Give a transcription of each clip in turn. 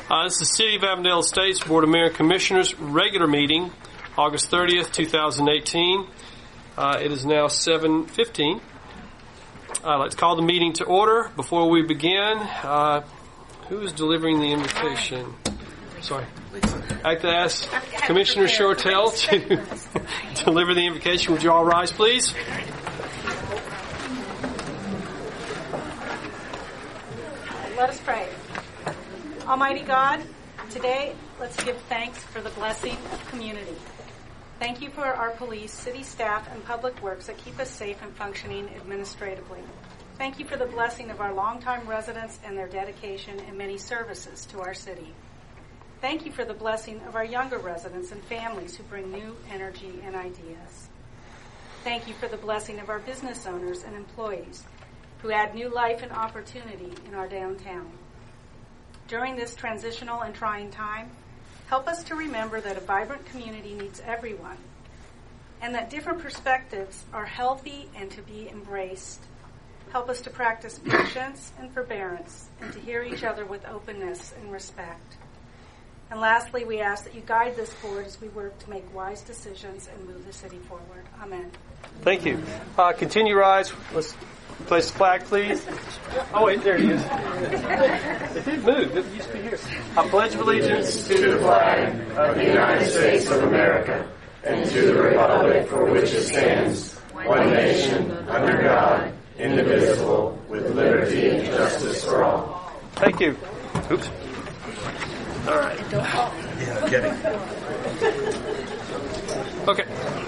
This is the City of Avondale Estates Board of Mayor and Commissioners regular meeting, August 30th, 2018. It is now 7:15. I'd like to call the meeting to order. Before we begin, who is delivering the invitation? Sorry. I'd like to ask Commissioner Shortell to deliver the invocation. Would you all rise, please? Let us pray. Almighty God, today let's give thanks for the blessing of community. Thank you for our police, city staff, and public works that keep us safe and functioning administratively. Thank you for the blessing of our longtime residents and their dedication and many services to our city. Thank you for the blessing of our younger residents and families who bring new energy and ideas. Thank you for the blessing of our business owners and employees who add new life and opportunity in our downtown. During this transitional and trying time, help us to remember that a vibrant community needs everyone, and that different perspectives are healthy and to be embraced. Help us to practice patience and forbearance, and to hear each other with openness and respect. And lastly, we ask that you guide this board as we work to make wise decisions and move the city forward. Amen. Thank you. Continue rise. Let's place the flag, please. Oh, wait, there he is. It did move. It used to be here. I pledge allegiance to the flag of the United States of America and to the republic for which it stands, one nation, under God, indivisible, with liberty and justice for all. Thank you. Oops. All right. Yeah, get it. Okay.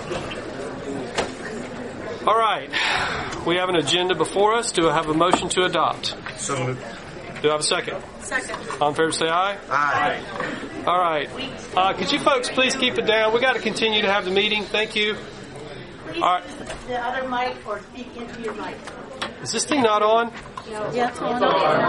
All right. We have an agenda before us. Do I have a motion to adopt? So moved. Do I have a second? Second. All in favor say aye. Aye. All right. Could you folks please keep it down? We got to continue to have the meeting. Thank you. Please all right. use the other mic or speak into your mic. Is this thing not on? Yeah, it's on.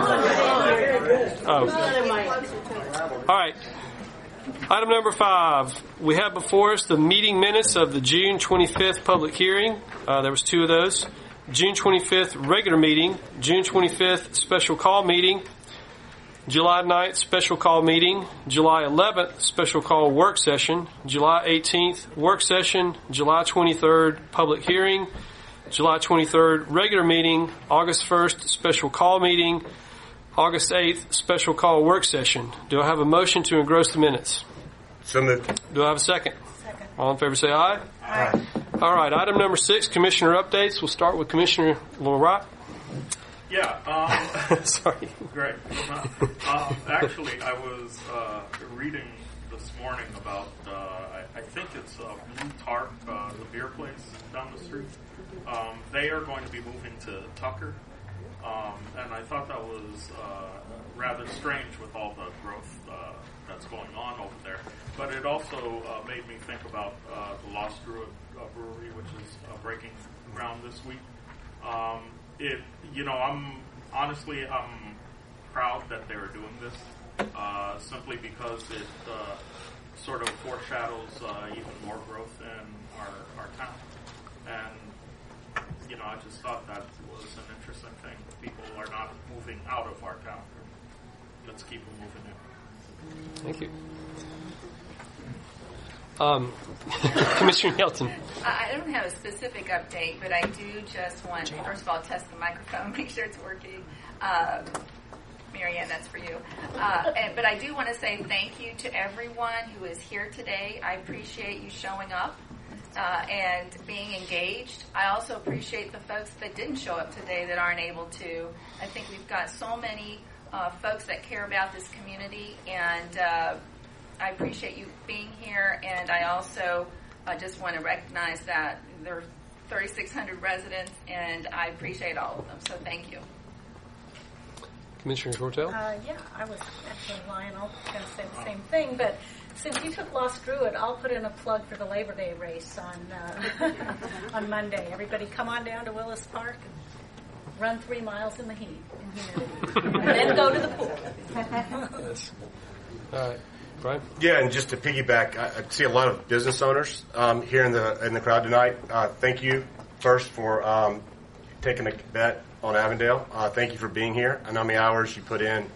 Oh. The other mic. All right. Item number 5. We have before us the meeting minutes of the June 25th public hearing. There was 2 of those. June 25th regular meeting, June 25th special call meeting, July 9th special call meeting, July 11th special call work session, July 18th work session, July 23rd public hearing, July 23rd regular meeting, August 1st special call meeting, August 8th special call work session. Do I have a motion to engross the minutes? So moved. Do I have a second? Second. All in favor say aye. Aye. All right, item number 6, Commissioner updates. We'll start with Commissioner Lorott. Yeah. Sorry. Great. Actually, I was reading this morning about, I think it's Blue Tarp, the beer place down the street. They are going to be moving to Tucker. And I thought that was rather strange with all the growth that's going on over there. But it also made me think about the Lost Druid Brewery, which is breaking ground this week. I'm proud that they're doing this, simply because it sort of foreshadows even more growth in our town. And I just thought that was an interesting thing. People are not moving out of our town. Let's keep them moving in. Thank you. Commissioner Hilton. I don't have a specific update, but I do just want to, first of all, test the microphone, make sure it's working. Marianne, that's for you. But I do want to say thank you to everyone who is here today. I appreciate you showing up and being engaged. I also appreciate the folks that didn't show up today that aren't able to. I think we've got so many folks that care about this community, and I appreciate you being here. And I also just want to recognize that there are 3,600 residents, and I appreciate all of them. So thank you. Commissioner Shortell? Yeah, I was actually lying. I was going to say the same thing, but since you took Lost Druid, I'll put in a plug for the Labor Day race on Monday. Everybody come on down to Willis Park and run 3 miles in the heat and humidity, and then go to the pool. Yes. All right. Brian? Yeah, and just to piggyback, I see a lot of business owners here in the crowd tonight. Thank you first for taking a bet on Avondale. Thank you for being here. I know how many hours you put in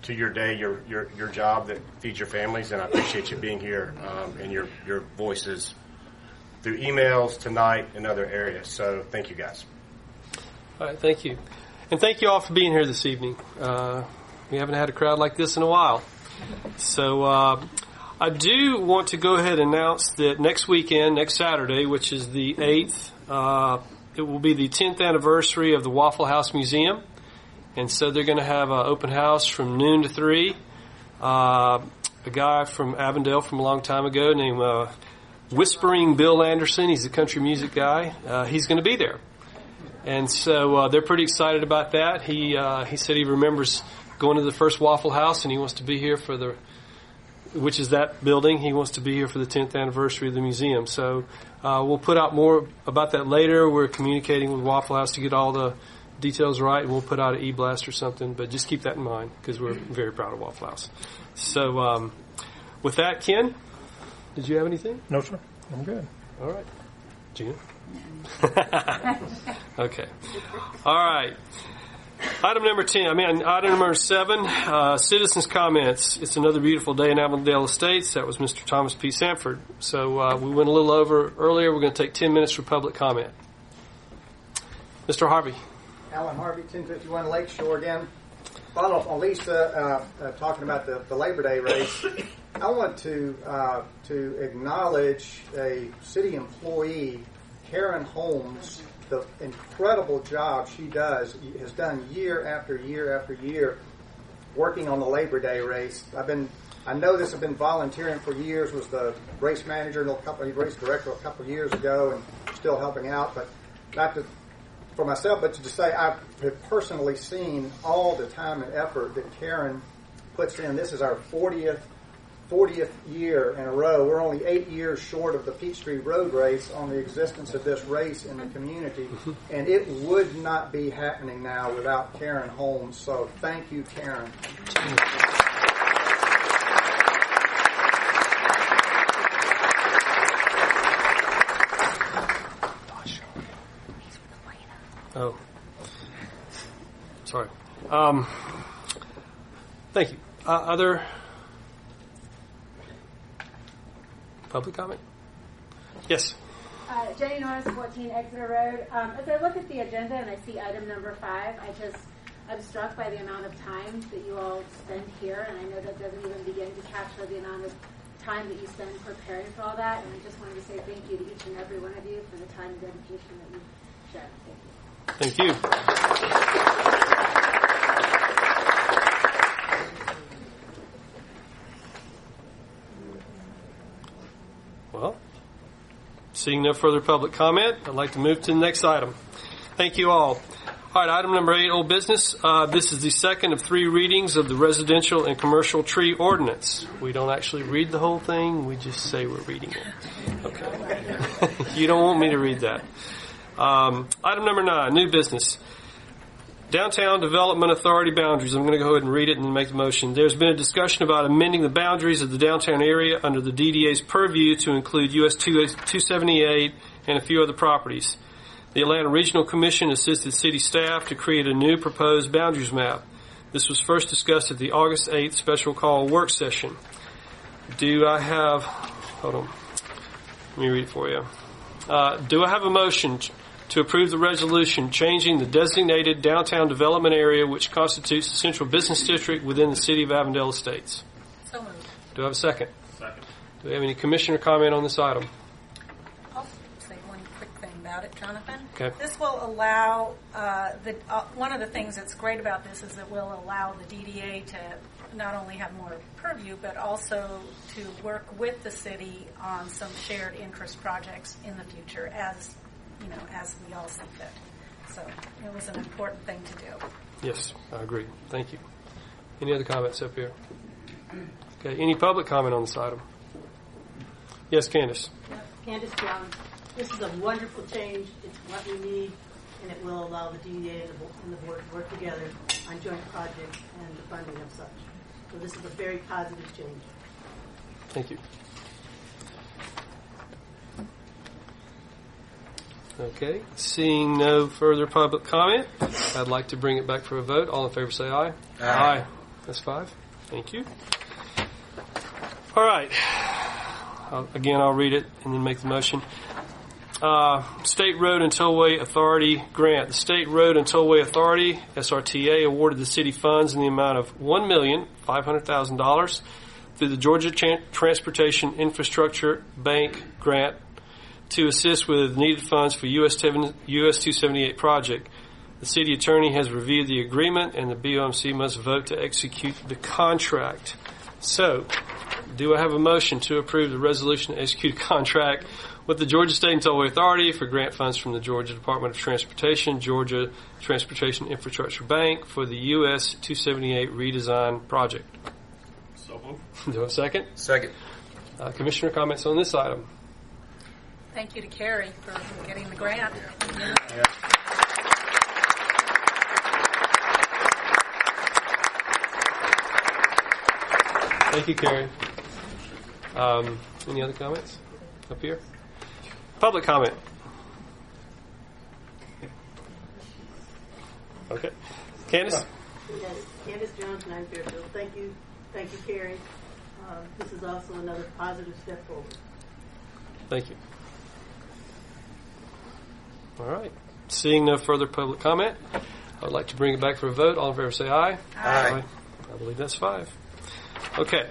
to your day, your job that feeds your families, and I appreciate you being here and your voices through emails tonight and other areas. So thank you, guys. All right, thank you. And thank you all for being here this evening. We haven't had a crowd like this in a while. So I do want to go ahead and announce that next weekend, next Saturday, which is the 8th, it will be the 10th anniversary of the Waffle House Museum. And so they're going to have an open house from noon to 3. A guy from Avondale from a long time ago named Whispering Bill Anderson, he's a country music guy, he's going to be there. And so they're pretty excited about that. He said he remembers going to the first Waffle House, and he wants to be here for which is that building. He wants to be here for the 10th anniversary of the museum. So we'll put out more about that later. We're communicating with Waffle House to get all the details right, and we'll put out an e-blast or something. But just keep that in mind because we're very proud of Waffle House. So with that, Ken, did you have anything? No, sir. I'm good. All right. Gina? Okay. All right. Item number 7, citizens' comments. It's another beautiful day in Avondale Estates. That was Mr. Thomas P. Sanford. So we went a little over earlier. We're going to take 10 minutes for public comment. Mr. Harvey. Alan Harvey, 1051 Lakeshore again. Follow up on Lisa talking about the Labor Day race. I want to acknowledge a city employee, Karen Holmes, the incredible job she has done year after year after year working on the Labor Day race. I know this, have been volunteering for years, was the race manager, race director a couple of years ago, and still helping out, but not for myself, but to just say I have personally seen all the time and effort that Karen puts in. This is our 40th year in a row. We're only 8 years short of the Peachtree Road Race on the existence of this race in the community, and it would not be happening now without Karen Holmes. So thank you, Karen. Oh, sorry. Thank you. Other public comment? Yes. Jenny Norris, 14 Exeter Road. As I look at the agenda and I see item number 5, I'm struck by the amount of time that you all spend here, and I know that doesn't even begin to capture the amount of time that you spend preparing for all that. And I just wanted to say thank you to each and every one of you for the time and dedication that you've shown. Thank you. Thank you. Well, seeing no further public comment, I'd like to move to the next item. Thank you all. All right, item number 8, old business. This is the second of 3 readings of the residential and commercial tree ordinance. We don't actually read the whole thing. We just say we're reading it. Okay. You don't want me to read that. Item number 9, new business. Downtown Development Authority boundaries. I'm going to go ahead and read it and make the motion. There's been a discussion about amending the boundaries of the downtown area under the DDA's purview to include US 278 and a few other properties. The Atlanta Regional Commission assisted city staff to create a new proposed boundaries map. This was first discussed at the August 8th special call work session. Hold on. Let me read it for you. Do I have a motion to approve the resolution changing the designated downtown development area which constitutes the central business district within the city of Avondale Estates? So moved. Do I have a second? Second. Do we have any commissioner comment on this item? I'll say one quick thing about it, Jonathan. Okay. This will allow, one of the things that's great about this is it will allow the DDA to not only have more purview, but also to work with the city on some shared interest projects in the future as we all see fit. So it was an important thing to do. Yes, I agree. Thank you. Any other comments up here? Okay, any public comment on this item? Yes, Candace. Candace Brown. This is a wonderful change. It's what we need, and it will allow the DDA and the board to work together on joint projects and the funding of such. So this is a very positive change. Thank you. Okay, seeing no further public comment, I'd like to bring it back for a vote. All in favor say aye. Aye. That's 5. Thank you. All right. I'll read it and then make the motion. State Road and Tollway Authority grant. The State Road and Tollway Authority, SRTA, awarded the city funds in the amount of $1,500,000 through the Georgia Transportation Infrastructure Bank grant to assist with needed funds for US 278 project. The city attorney has reviewed the agreement, and the BOMC must vote to execute the contract. So, do I have a motion to approve the resolution to execute a contract with the Georgia State and Tollway Authority for grant funds from the Georgia Department of Transportation, Georgia Transportation Infrastructure Bank for the US 278 redesign project? So moved. Do I have a second? Second. Commissioner comments on this item? Thank you to Carrie for getting the grant. Thank you, Carrie. Any other comments up here? Public comment. Okay. Candace? Yes, Candace Jones, 9 Fairfield. Thank you, Carrie. This is also another positive step forward. Thank you. All right. Seeing no further public comment, I would like to bring it back for a vote. All in favor say aye. Aye. I believe that's 5. Okay.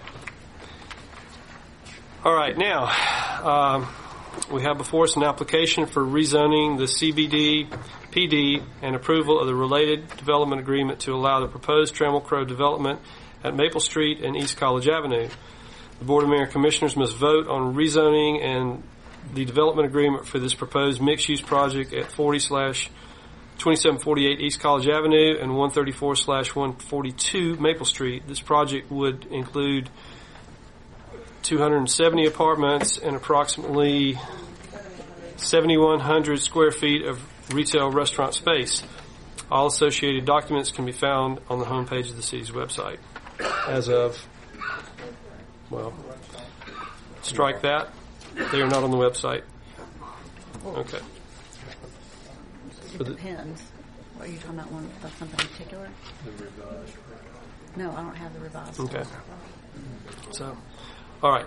All right. Now, we have before us an application for rezoning the CBD, PD, and approval of the related development agreement to allow the proposed Trammell Crow development at Maple Street and East College Avenue. The Board of Mayor and Commissioners must vote on rezoning and the development agreement for this proposed mixed-use project at 40/2748 East College Avenue and 134/142 Maple Street. This project would include 270 apartments and approximately 7,100 square feet of retail restaurant space. All associated documents can be found on the homepage of the city's website. As of, strike that. They are not on the website. Okay. It depends. What are you talking about? One about something particular? The revised. No, I don't have the revised. Okay. So, all right.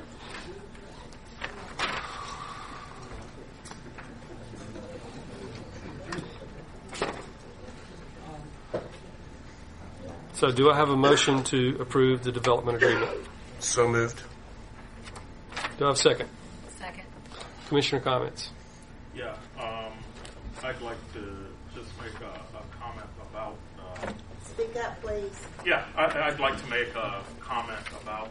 So, do I have a motion to approve the development agreement? So moved. Do I have a second? Second. Commissioner comments? Yeah, I'd like to just make a comment about. Speak up, please. Yeah, I'd like to make a comment about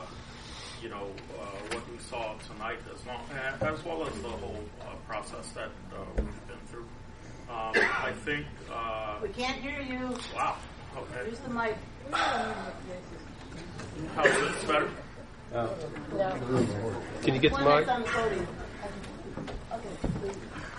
what we saw tonight, as well as the whole process that we've been through. I think. We can't hear you. Wow. Okay. Use the mic. How is this better? Can you get the One mic? that's on the podium. Okay, please.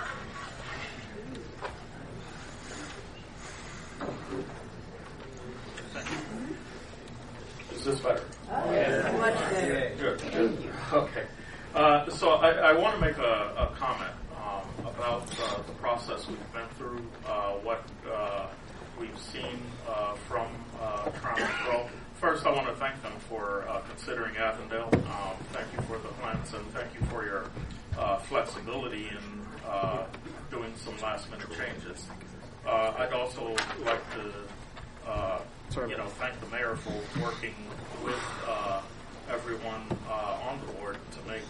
Is this better? Much better. Good. Okay. So I want to make a comment about the process we've been through, what we've seen from Trammell Crow. First, I want to thank them for considering Avondale. Thank you for the plans, and thank you for your flexibility in doing some last-minute changes. I'd also like to thank the mayor for working with everyone on the board to make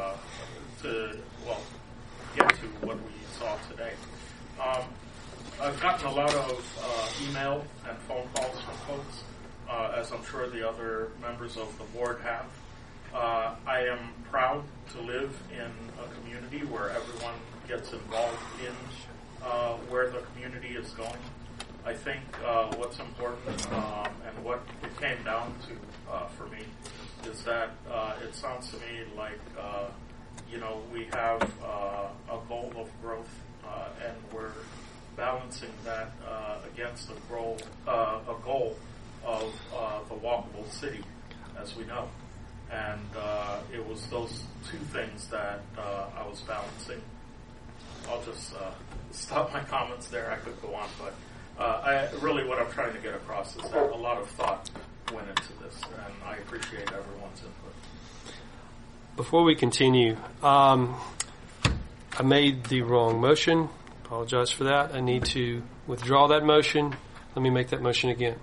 get to what we saw today. I've gotten a lot of email and phone calls from folks, as I'm sure the other members of the board have. I am proud to live in a community where everyone gets involved in where the community is going. I think what's important and what it came down to for me is that it sounds to me like we have a goal of growth and we're balancing that against a goal of the walkable city, as we know. And it was those two things that I was balancing. I'll just stop my comments there. I could go on, but what I'm trying to get across is that a lot of thought went into this, and I appreciate everyone's input. Before we continue, I made the wrong motion. Apologize for that. I need to withdraw that motion. Let me make that motion again.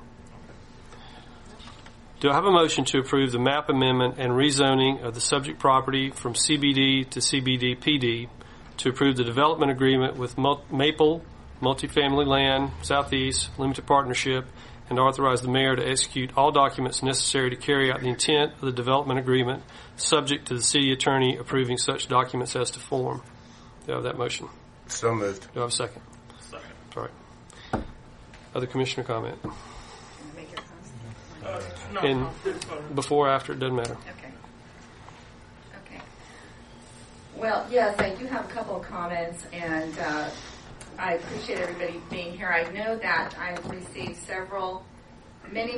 Do I have a motion to approve the map amendment and rezoning of the subject property from CBD to CBD PD, to approve the development agreement with Maple Multifamily Land Southeast Limited Partnership, and authorize the mayor to execute all documents necessary to carry out the intent of the development agreement, subject to the city attorney approving such documents as to form? Do I have that motion? So moved. Do I have a second? Second. All right. Other commissioner comment? Make your comments. No, And it's fine. before, after, it doesn't matter. Okay. Well, yes, I do have a couple of comments, and I appreciate everybody being here. I know that I've received many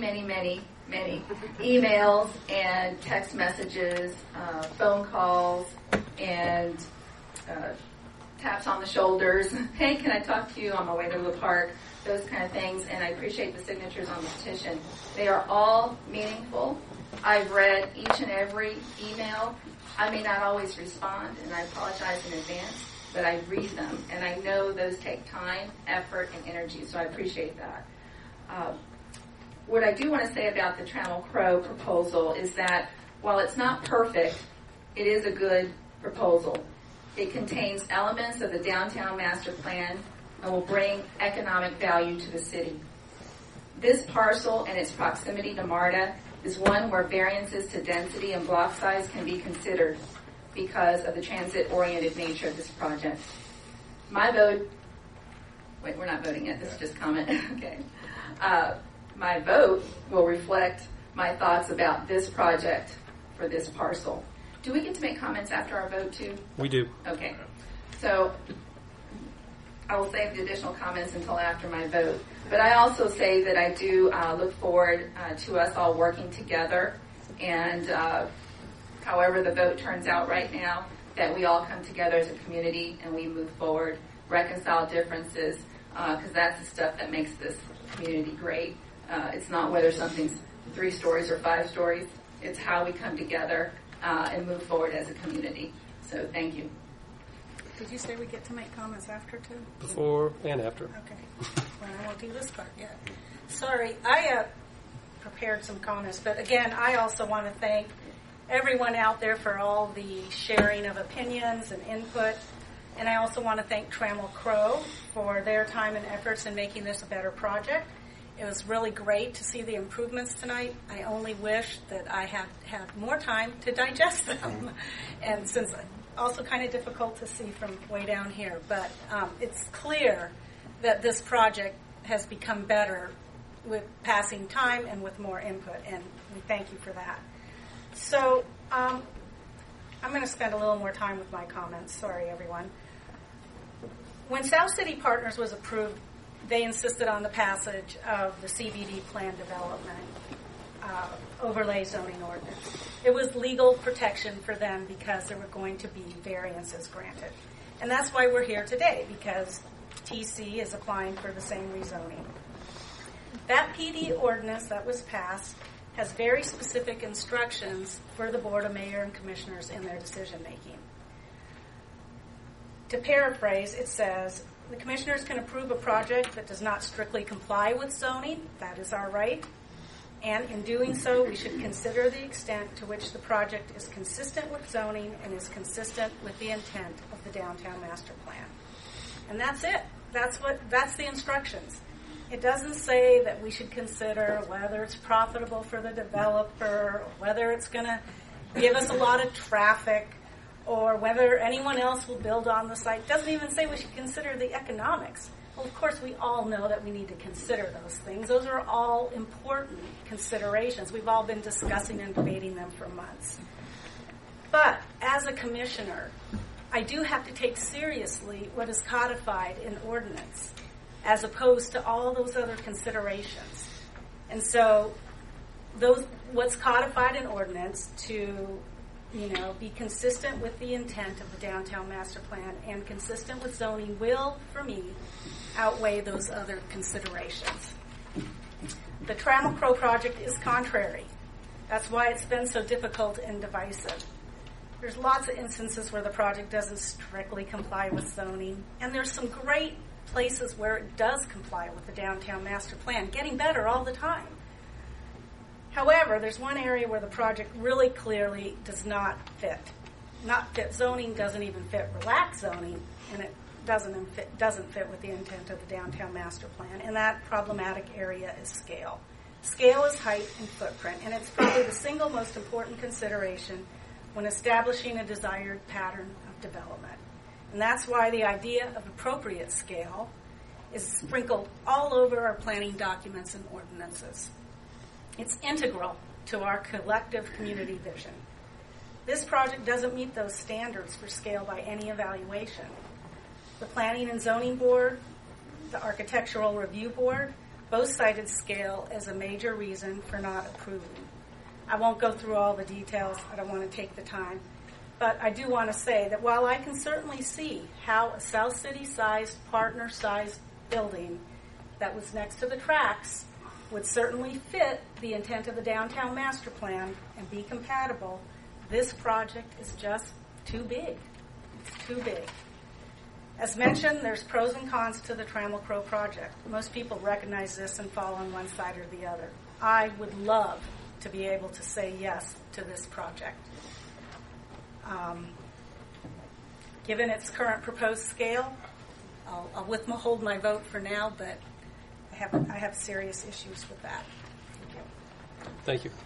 emails and text messages, phone calls, and taps on the shoulders. Hey, can I talk to you on my way to the park? Those kind of things, and I appreciate the signatures on the petition. They are all meaningful. I've read each and every email. I may not always respond, and I apologize in advance, but I read them, and I know those take time, effort, and energy, so I appreciate that. What I do want to say about the Trammell Crow proposal is that while it's not perfect, it is a good proposal. It contains elements of the downtown master plan and will bring economic value to the city. This parcel and its proximity to MARTA is one where variances to density and block size can be considered because of the transit-oriented nature of this project. My vote, wait, we're not voting yet, this is just comment, okay. My vote will reflect my thoughts about this project for this parcel. Do we get to make comments after our vote too? We do. Okay. So I will save the additional comments until after my vote. But I also say that I do look forward to us all working together, and however the vote turns out right now, that we all come together as a community and we move forward, reconcile differences, because that's the stuff that makes this community great. It's not whether something's 3 stories or 5 stories. It's how we come together and move forward as a community. So thank you. Did you say we get to make comments after too? Before and after. Okay. Well, I won't do this part yet. Sorry, I prepared some comments, but again, I also want to thank everyone out there for all the sharing of opinions and input. And I also want to thank Trammell Crow for their time and efforts in making this a better project. It was really great to see the improvements tonight. I only wish that I had more time to digest them. And since also kind of difficult to see from way down here, but it's clear that this project has become better with passing time and with more input, and we thank you for that. So I'm going to spend a little more time with my comments. Sorry, everyone. When South City Partners was approved, they insisted on the passage of the CBD plan development overlay zoning ordinance. It was legal protection for them because there were going to be variances granted. And that's why we're here today, because TC is applying for the same rezoning. That PD ordinance that was passed has very specific instructions for the Board of Mayor and Commissioners in their decision making. To paraphrase, it says, the Commissioners can approve a project that does not strictly comply with zoning. That is our right. And in doing so, we should consider the extent to which the project is consistent with zoning and is consistent with the intent of the downtown master plan. And that's it. That's the instructions. It doesn't say that we should consider whether it's profitable for the developer, or whether it's going to give us a lot of traffic, or whether anyone else will build on the site. It doesn't even say we should consider the economics. Well, of course, we all know that we need to consider those things. Those are all important considerations. We've all been discussing and debating them for months. But as a commissioner, I do have to take seriously what is codified in ordinance, as opposed to all those other considerations. And so what's codified in ordinance to be consistent with the intent of the downtown master plan and consistent with zoning will, for me, outweigh those other considerations. The Trammell Crow project is contrary. That's why it's been so difficult and divisive. There's lots of instances where the project doesn't strictly comply with zoning, and there's some great places where it does comply with the downtown master plan, getting better all the time. However, there's one area where the project really clearly does not fit. Not fit zoning, doesn't even fit relaxed zoning, and it doesn't fit with the intent of the downtown master plan, and that problematic area is scale. Scale is height and footprint, and it's probably the single most important consideration when establishing a desired pattern of development. And that's why the idea of appropriate scale is sprinkled all over our planning documents and ordinances. It's integral to our collective community vision. This project doesn't meet those standards for scale by any evaluation. The Planning and Zoning Board, the Architectural Review Board, both cited scale as a major reason for not approving. I won't go through all the details. I don't want to take the time. But I do want to say that while I can certainly see how a South City-sized, partner-sized building that was next to the tracks would certainly fit the intent of the downtown master plan and be compatible, this project is just too big. It's too big. As mentioned, there's pros and cons to the Trammell Crow project. Most people recognize this and fall on one side or the other. I would love to be able to say yes to this project. Given its current proposed scale, I'll withhold my vote for now, but I have serious issues with that. Thank you.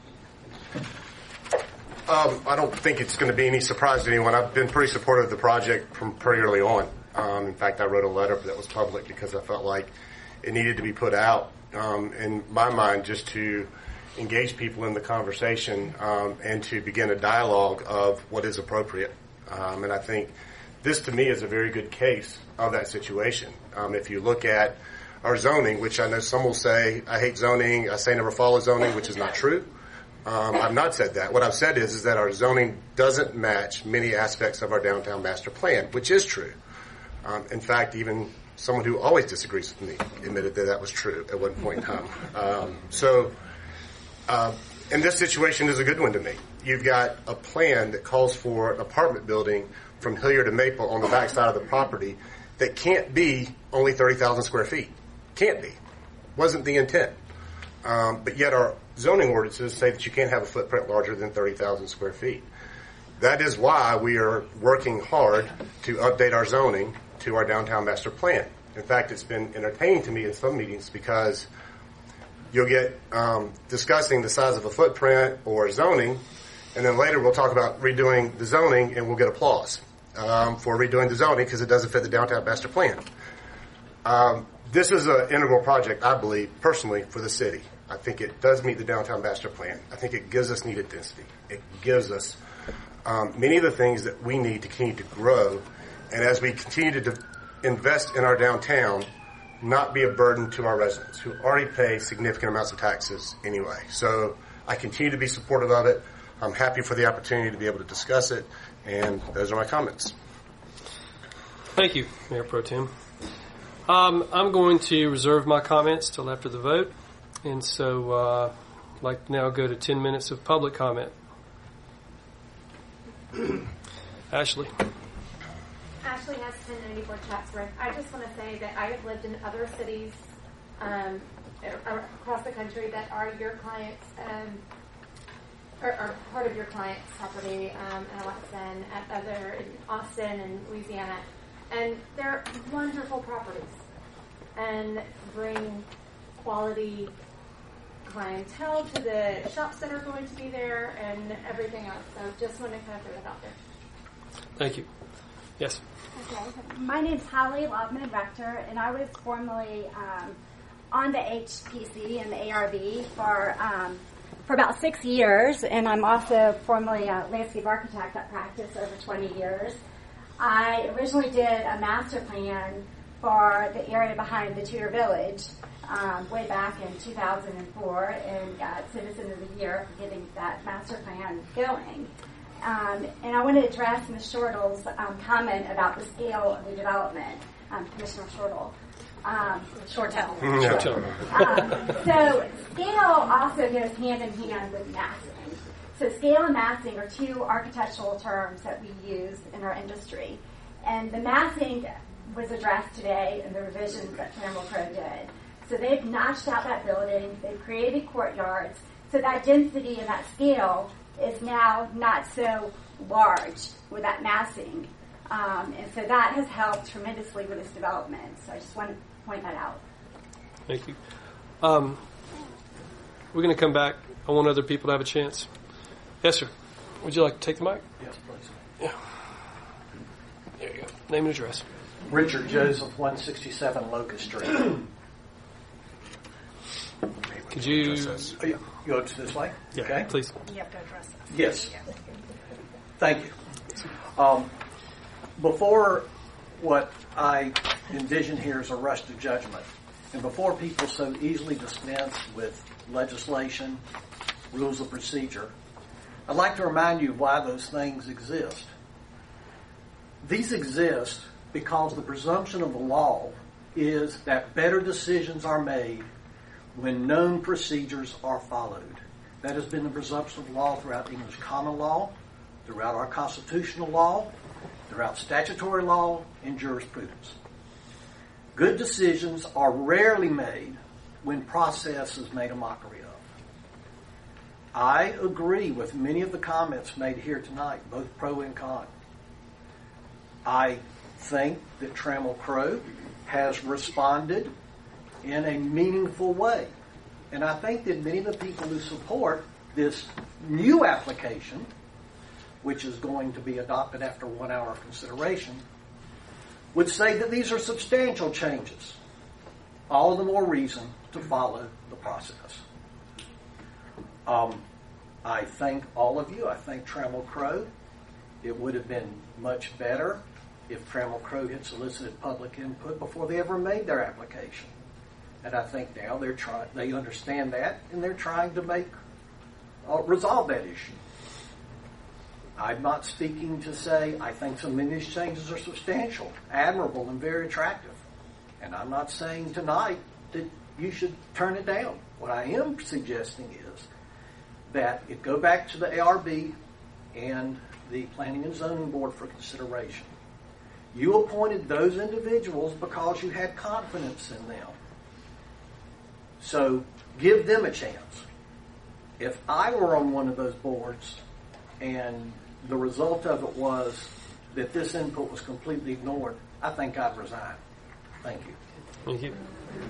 I don't think it's going to be any surprise to anyone. I've been pretty supportive of the project from pretty early on. In fact, I wrote a letter that was public because I felt like it needed to be put out, in my mind, just to engage people in the conversation and to begin a dialogue of what is appropriate. And I think this, to me, is a very good case of that situation. If you look at our zoning, which I know some will say, I hate zoning, I say never follow zoning, which is not true. I've not said that. What I've said is that our zoning doesn't match many aspects of our downtown master plan, which is true. In fact, even someone who always disagrees with me admitted that was true at one point in time. And this situation is a good one to me. You've got a plan that calls for an apartment building from Hilliard to Maple on the backside of the property that can't be only 30,000 square feet. Can't be. Wasn't the intent. But yet our zoning ordinances say that you can't have a footprint larger than 30,000 square feet. That is why we are working hard to update our zoning to our downtown master plan. In fact, it's been entertaining to me in some meetings because you'll get discussing the size of a footprint or zoning, and then later we'll talk about redoing the zoning and we'll get applause for redoing the zoning because it doesn't fit the downtown master plan. This is an integral project, I believe, personally, for the city. I think it does meet the downtown master plan. I think it gives us needed density. It gives us many of the things that we need to continue to grow. And as we continue to invest in our downtown, not be a burden to our residents who already pay significant amounts of taxes anyway. So I continue to be supportive of it. I'm happy for the opportunity to be able to discuss it. And those are my comments. Thank you, Mayor Pro Tem. I'm going to reserve my comments till after the vote. And so I'd like to now go to 10 minutes of public comment. Ashley. Ashley has 1094 Chatsworth. I just want to say that I have lived in other cities across the country that are your clients, or part of your client's property, in Alexan, in Austin and Louisiana. And they're wonderful properties and bring quality clientele to the shops that are going to be there and everything else. So just want to kind of throw that out there. Thank you. Yes. Okay. My name's Holly Lobman Rector, and I was formerly on the HPC and the ARB for about 6 years, and I'm also formerly a landscape architect that practiced over 20 years. I originally did a master plan for the area behind the Tudor Village way back in 2004 and got Citizen of the Year for getting that master plan going. And I want to address Ms. Shortle's comment about the scale of the development, Commissioner Shortle. Shortell. So scale also goes hand in hand with massing. So scale and massing are two architectural terms that we use in our industry. And the massing was addressed today in the revisions that Trammell Crow did. So they've notched out that building, they've created courtyards, so that density and that scale is now not so large with that massing. And so that has helped tremendously with this development. So I just want to point that out. Thank you. We're going to come back. I want other people to have a chance. Yes, sir. Would you like to take the mic? Yes, please. Yeah. There you go. Name and address. Richard Joseph, 167 Locust Street. Could you... You go to this way? Yeah, okay. Please. You have to address that. Yes. Thank you. Before what I envision here is a rush to judgment, and before people so easily dispense with legislation, rules of procedure, I'd like to remind you why those things exist. These exist because the presumption of the law is that better decisions are made when known procedures are followed. That has been the presumption of law throughout English common law, throughout our constitutional law, throughout statutory law, and jurisprudence. Good decisions are rarely made when process is made a mockery of. I agree with many of the comments made here tonight, both pro and con. I think that Trammell Crow has responded in a meaningful way. And I think that many of the people who support this new application, which is going to be adopted after 1 hour of consideration, would say that these are substantial changes. All the more reason to follow the process. I thank all of you. I thank Trammell Crow. It would have been much better if Trammell Crow had solicited public input before they ever made their application. And I think now they understand that, and they're trying to resolve that issue. I'm not speaking to say I think some of these changes are substantial, admirable, and very attractive. And I'm not saying tonight that you should turn it down. What I am suggesting is that it go back to the ARB and the Planning and Zoning Board for consideration. You appointed those individuals because you had confidence in them. So give them a chance. If I were on one of those boards and the result of it was that this input was completely ignored, I think I'd resign. Thank you. Thank you.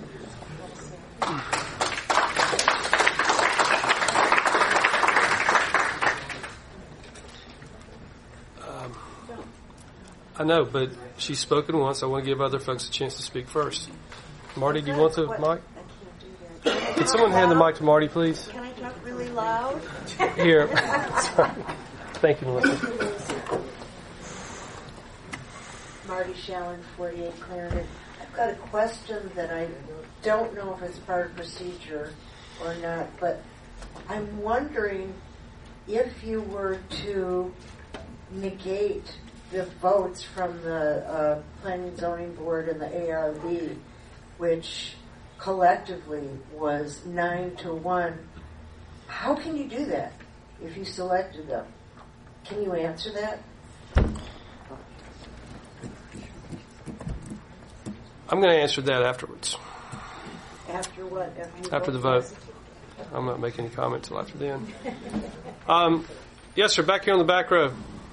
I know, but she's spoken once. I want to give other folks a chance to speak first. Marty, do you want the mic? Can someone hand the mic to Marty, please? Can I talk really loud? Here. Thank you, Melissa. Marty Shallon, 48 Clarendon. I've got a question that I don't know if it's part of procedure or not, but I'm wondering if you were to negate the votes from the Planning and Zoning Board and the ARB, which collectively was 9-1, how can you do that if you selected them? Can you answer that? I'm going to answer that afterwards. After what? After the vote. I'm not making any comment until after then. Yes, sir. Back here on the back row.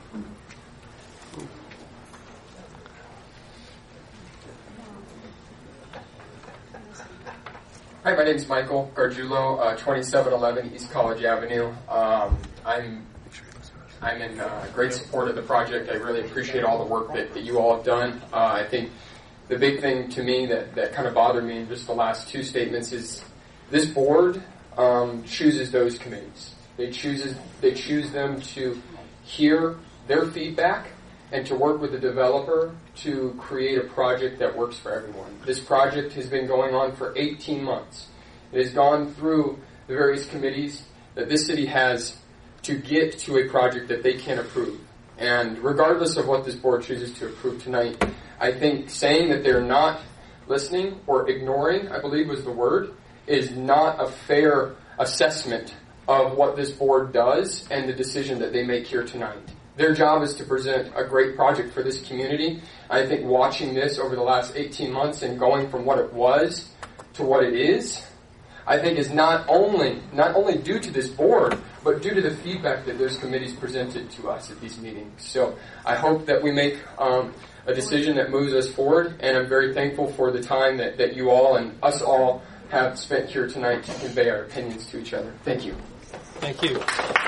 Hi, my name is Michael Gargiulo, 2711 East College Avenue. I'm in great support of the project. I really appreciate all the work that you all have done. I think the big thing to me that kind of bothered me in just the last two statements is this board chooses those committees. They choose them to hear their feedback and to work with the developer to create a project that works for everyone. This project has been going on for 18 months. It has gone through the various committees that this city has to get to a project that they can approve. And regardless of what this board chooses to approve tonight, I think saying that they're not listening or ignoring, I believe was the word, is not a fair assessment of what this board does and the decision that they make here tonight. Their job is to present a great project for this community. I think watching this over the last 18 months and going from what it was to what it is, I think is not only due to this board, but due to the feedback that those committees presented to us at these meetings. So I hope that we make a decision that moves us forward, and I'm very thankful for the time that you all and us all have spent here tonight to convey our opinions to each other. Thank you. Thank you.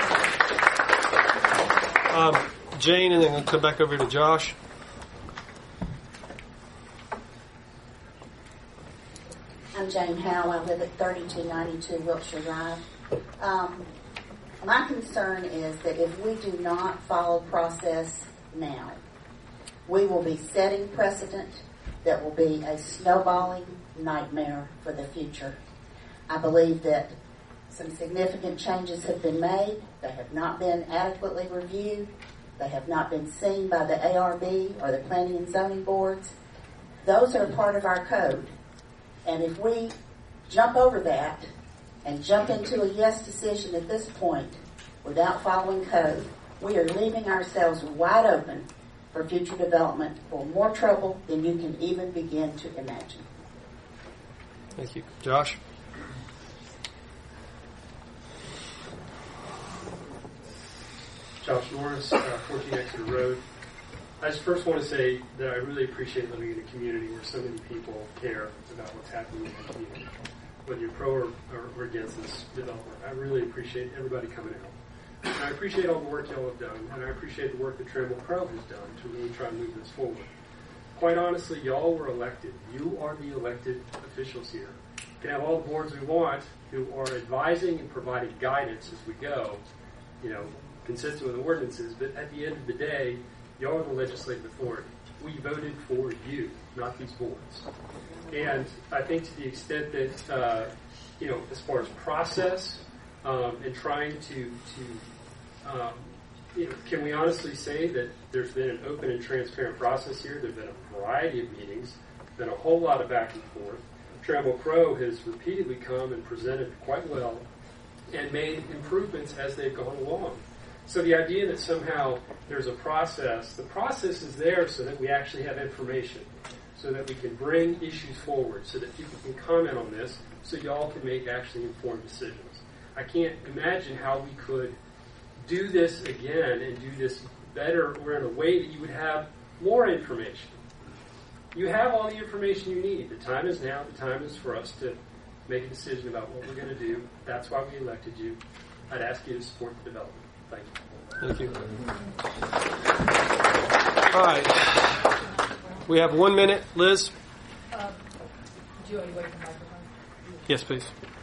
Jane, and then we'll come back over to Josh. I'm Jane Howe. I live at 3292 Wiltshire Drive. My concern is that if we do not follow process now, we will be setting precedent that will be a snowballing nightmare for the future. I believe that some significant changes have been made. They have not been adequately reviewed. They have not been seen by the ARB or the Planning and Zoning boards. Those are part of our code. And if we jump over that and jump into a yes decision at this point without following code, we are leaving ourselves wide open for future development for more trouble than you can even begin to imagine. Thank you. Josh? Josh Norris, 14 Exeter Road. I just first want to say that I really appreciate living in a community where so many people care about what's happening in the community. Whether you're pro or against this development, I really appreciate everybody coming out. And I appreciate all the work y'all have done, and I appreciate the work that Trammell Crow has done to really try to move this forward. Quite honestly, y'all were elected. You are the elected officials here. We can have all the boards we want who are advising and providing guidance as we go, consistent with the ordinances, but at the end of the day, y'all are the legislative authority. We voted for you, not these boards. And I think to the extent that, as far as process and trying to can we honestly say that there's been an open and transparent process here? There's been a variety of meetings, been a whole lot of back and forth. Trammell Crow has repeatedly come and presented quite well and made improvements as they've gone along. So the idea that somehow there's a process, the process is there so that we actually have information, so that we can bring issues forward, so that people can comment on this, so y'all can make actually informed decisions. I can't imagine how we could do this again and do this better or in a way that you would have more information. You have all the information you need. The time is now. The time is for us to make a decision about what we're going to do. That's why we elected you. I'd ask you to support the development. Thank you. Thank you. All right. We have 1 minute. Liz? Do you want to wait for the microphone? Yes, please.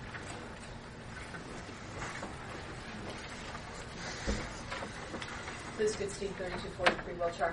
Liz Goodstein, 3243 Wiltshire.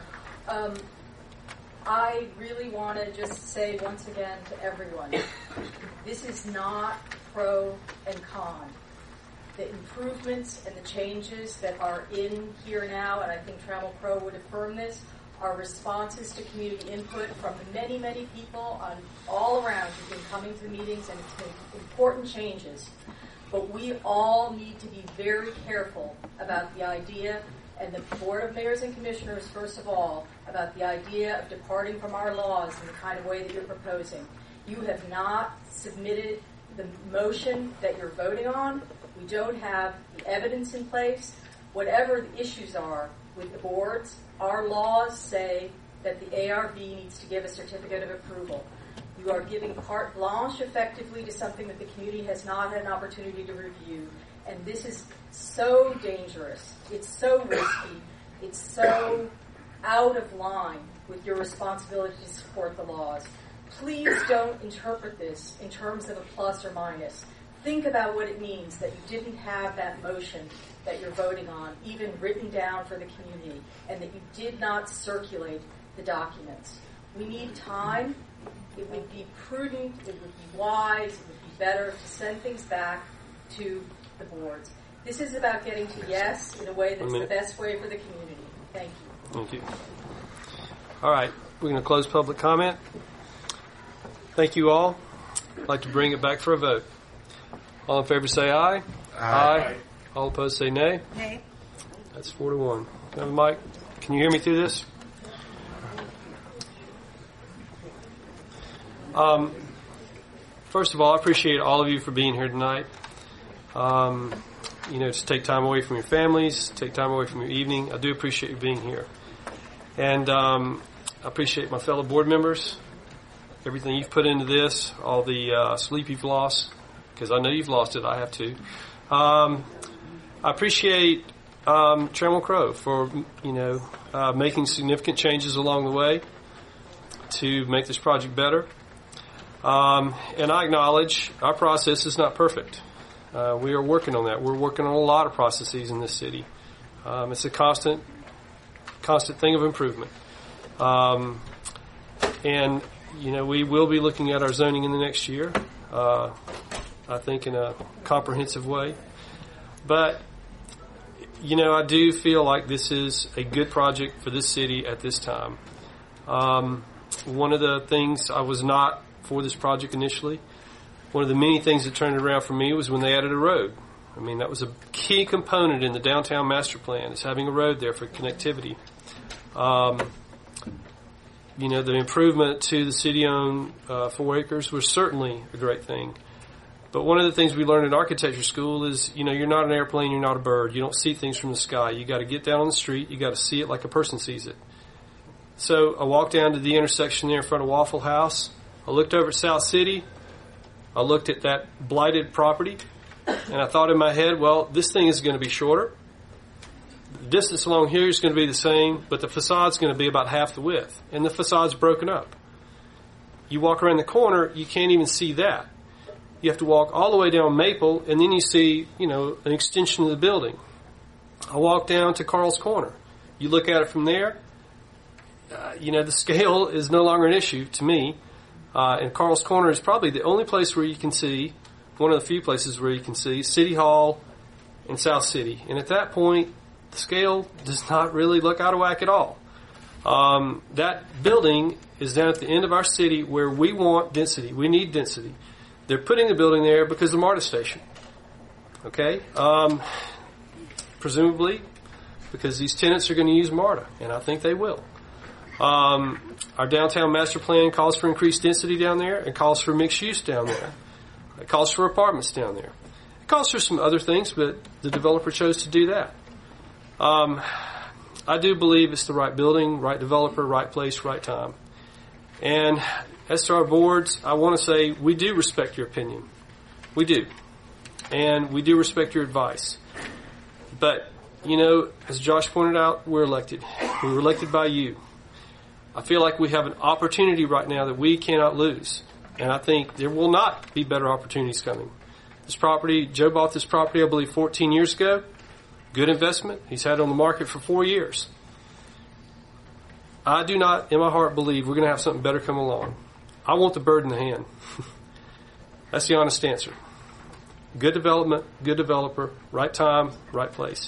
I really want to just say once again to everyone, this is not pro and con. The improvements and the changes that are in here now, and I think Trammell Crow would affirm this, are responses to community input from the many, many people all around who've been coming to the meetings, and it's been important changes. But we all need to be very careful about the idea, and the Board of Mayors and Commissioners, first of all, about the idea of departing from our laws in the kind of way that you're proposing. You have not submitted the motion that you're voting on. We don't have the evidence in place. Whatever the issues are with the boards, our laws say that the ARB needs to give a certificate of approval. You are giving carte blanche effectively to something that the community has not had an opportunity to review. And this is so dangerous. It's so risky. It's so out of line with your responsibility to support the laws. Please don't interpret this in terms of a plus or minus. Think about what it means that you didn't have that motion that you're voting on even written down for the community, and that you did not circulate the documents. We need time. It would be prudent, it would be wise, it would be better to send things back to the boards. This is about getting to yes in a way that's the best way for the community. Thank you. Thank you. All right, we're going to close public comment. Thank you all. I'd like to bring it back for a vote. All in favor say aye. Aye. All opposed say nay. Nay. That's 4-1. Can I have a mic? Can you hear me through this? First of all, I appreciate all of you for being here tonight. To take time away from your families, take time away from your evening. I do appreciate you being here. And I appreciate my fellow board members, everything you've put into this, all the sleep you've lost, because I know you've lost it. I have too. I appreciate Trammell Crow for, making significant changes along the way to make this project better. And I acknowledge our process is not perfect. We are working on that. We're working on a lot of processes in this city. It's a constant thing of improvement. We will be looking at our zoning in the next year, I think in a comprehensive way. But, I do feel like this is a good project for this city at this time. One of the things I was not for this project initially, one of the many things that turned it around for me was when they added a road. I mean, that was a key component in the downtown master plan, is having a road there for connectivity. The improvement to the city-owned 4 acres was certainly a great thing. But one of the things we learned in architecture school is, you're not an airplane, you're not a bird. You don't see things from the sky. You got to get down on the street. You got to see it like a person sees it. So I walked down to the intersection there in front of Waffle House. I looked over at South City. I looked at that blighted property, and I thought in my head, well, this thing is going to be shorter. The distance along here is going to be the same, but the facade's going to be about half the width, and the facade's broken up. You walk around the corner, you can't even see that. You have to walk all the way down Maple, and then you see, an extension of the building. I walked down to Carl's Corner. You look at it from there, the scale is no longer an issue to me. And Carl's Corner is probably the only place where you can see, one of the few places where you can see City Hall and South City. And at that point, the scale does not really look out of whack at all. That building is down at the end of our city where we want density. We need density. They're putting the building there because of the MARTA station. Okay? Presumably because these tenants are going to use MARTA, and I think they will. Our downtown master plan calls for increased density down there. It calls for mixed use down there. It calls for apartments down there. It calls for some other things, but the developer chose to do that. I do believe it's the right building, right developer, right place, right time. And as to our boards, I want to say we do respect your opinion. We do. And we do respect your advice. But, as Josh pointed out, we're elected. We were elected by you. I feel like we have an opportunity right now that we cannot lose. And I think there will not be better opportunities coming. This property, Joe bought this property, I believe, 14 years ago. Good investment. He's had it on the market for 4 years. I do not, in my heart, believe we're going to have something better come along. I want the bird in the hand. That's the honest answer. Good development, good developer, right time, right place.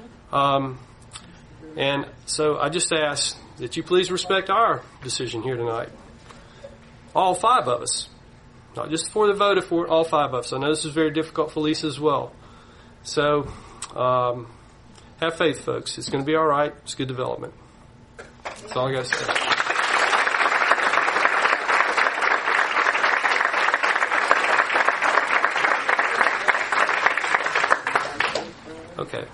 And so I just ask that you please respect our decision here tonight. All 5 of us. Not just for the vote for it, all 5 of us. I know this is very difficult for Lisa as well. So, have faith, folks. It's going to be all right. It's good development. That's all I got to say. Okay.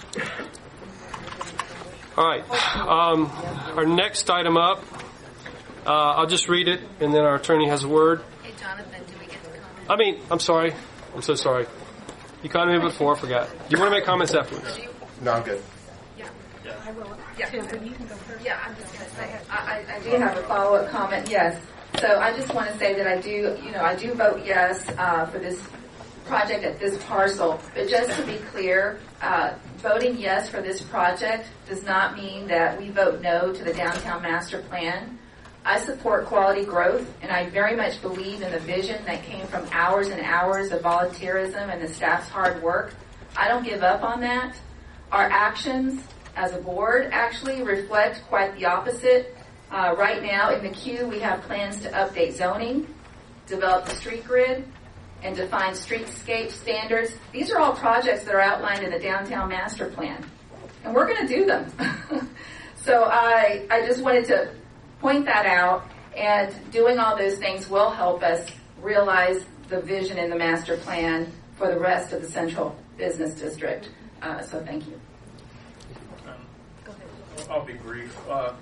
All right. Our next item up, I'll just read it, and then our attorney has a word. Hey, Jonathan, do we get to comment? I'm sorry. I'm so sorry. You commented before, I forgot. Do you want to make comments afterwards? No, I'm good. I will. Yeah, but you can go first. Yeah, I'm just going to say, I do have a follow-up comment, yes. So I just want to say that I do vote yes for this project at this parcel. But just to be clear, voting yes for this project does not mean that we vote no to the downtown master plan. I support quality growth, and I very much believe in the vision that came from hours and hours of volunteerism and the staff's hard work. I don't give up on that. Our actions as a board actually reflect quite the opposite. Right now in the queue we have plans to update zoning. develop the street grid, and define streetscape standards. These are all projects that are outlined in the downtown master plan, and we're going to do them. So I just wanted to point that out, and doing all those things will help us realize the vision in the master plan for the rest of the Central Business District. So thank you. I'll be brief.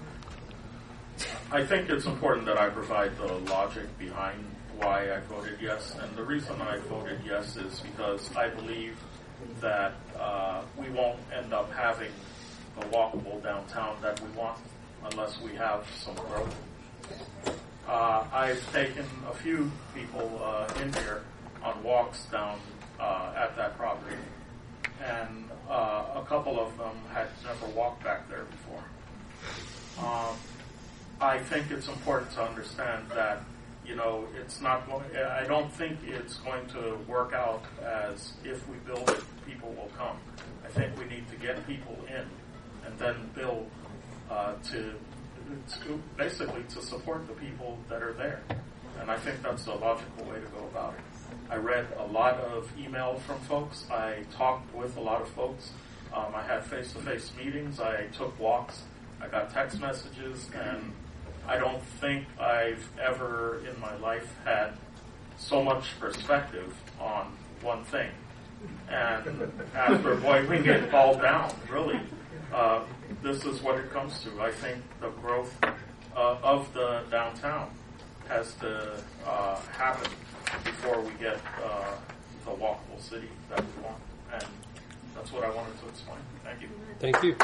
I think it's important that I provide the logic behind why I voted yes. And the reason I voted yes is because I believe that we won't end up having the walkable downtown that we want unless we have some growth. I've taken a few people in here on walks down at that property, and a couple of them had never walked back there before. I think it's important to understand that, it's not going, I don't think it's going to work out as if we build it, people will come. I think we need to get people in and then build to basically to support the people that are there. And I think that's the logical way to go about it. I read a lot of emails from folks. I talked with a lot of folks. I had face-to-face meetings. I took walks. I got text messages, and I don't think I've ever in my life had so much perspective on one thing. And after boiling it all down, really, this is what it comes to. I think the growth of the downtown has to happen before we get the walkable city that we want. And that's what I wanted to explain. Thank you. Thank you.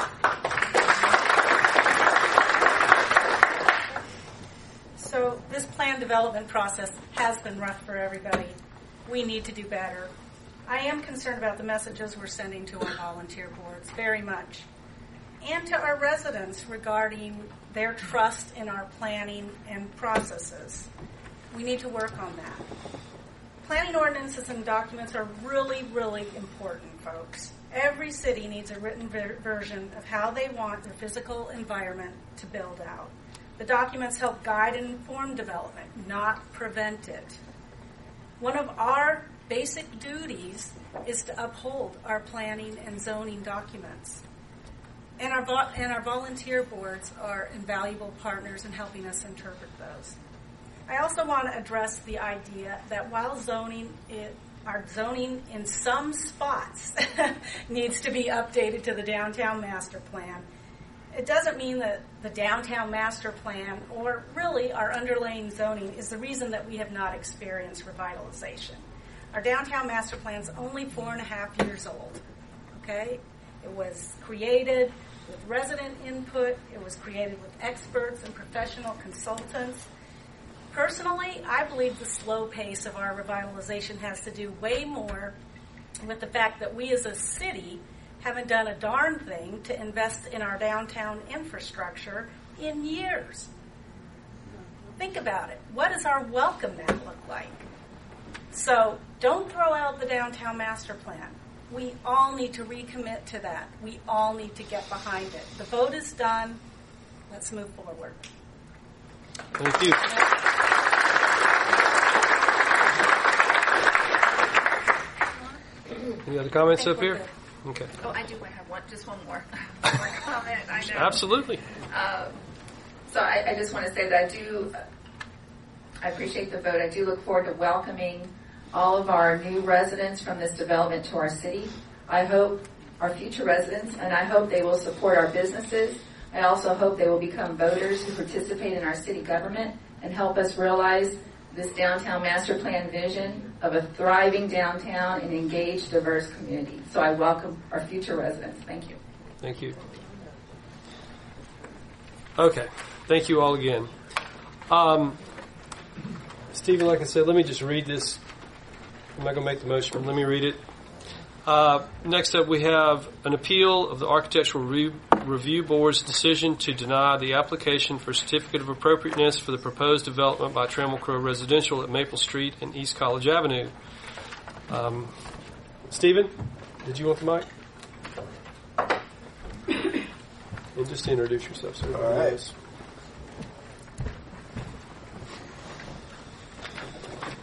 So this plan development process has been rough for everybody. We need to do better. I am concerned about the messages we're sending to our volunteer boards, very much. And to our residents regarding their trust in our planning and processes. We need to work on that. Planning ordinances and documents are really, really important, folks. Every city needs a written version of how they want their physical environment to build out. The documents help guide and inform development, not prevent it. One of our basic duties is to uphold our planning and zoning documents. And our volunteer boards are invaluable partners in helping us interpret those. I also want to address the idea that while our zoning in some spots needs to be updated to the downtown master plan, it doesn't mean that the downtown master plan, or really our underlying zoning, is the reason that we have not experienced revitalization. Our downtown master plan is only 4.5 years old. Okay? It was created with resident input. It was created with experts and professional consultants. Personally, I believe the slow pace of our revitalization has to do way more with the fact that we as a city haven't done a darn thing to invest in our downtown infrastructure in years. Think about it. What does our welcome mat look like? So don't throw out the downtown master plan. We all need to recommit to that. We all need to get behind it. The vote is done. Let's move forward. Thank you. Any other comments up here? Okay. Oh, I do have just one more comment. I know. Absolutely. So I just want to say that I appreciate the vote. I do look forward to welcoming all of our new residents from this development to our city. I hope our future residents, and I hope they will support our businesses. I also hope they will become voters who participate in our city government and help us realize this downtown master plan vision of a thriving downtown and engaged, diverse community. So I welcome our future residents. Thank you. Thank you. Okay. Thank you all again. Stephen, like I said, let me just read this. I'm not going to make the motion, but let me read it. Next up, we have an appeal of the Architectural Review Board's decision to deny the application for certificate of appropriateness for the proposed development by Trammell Crow Residential at Maple Street and East College Avenue. Stephen, did you want the mic? And just introduce yourself. So all right.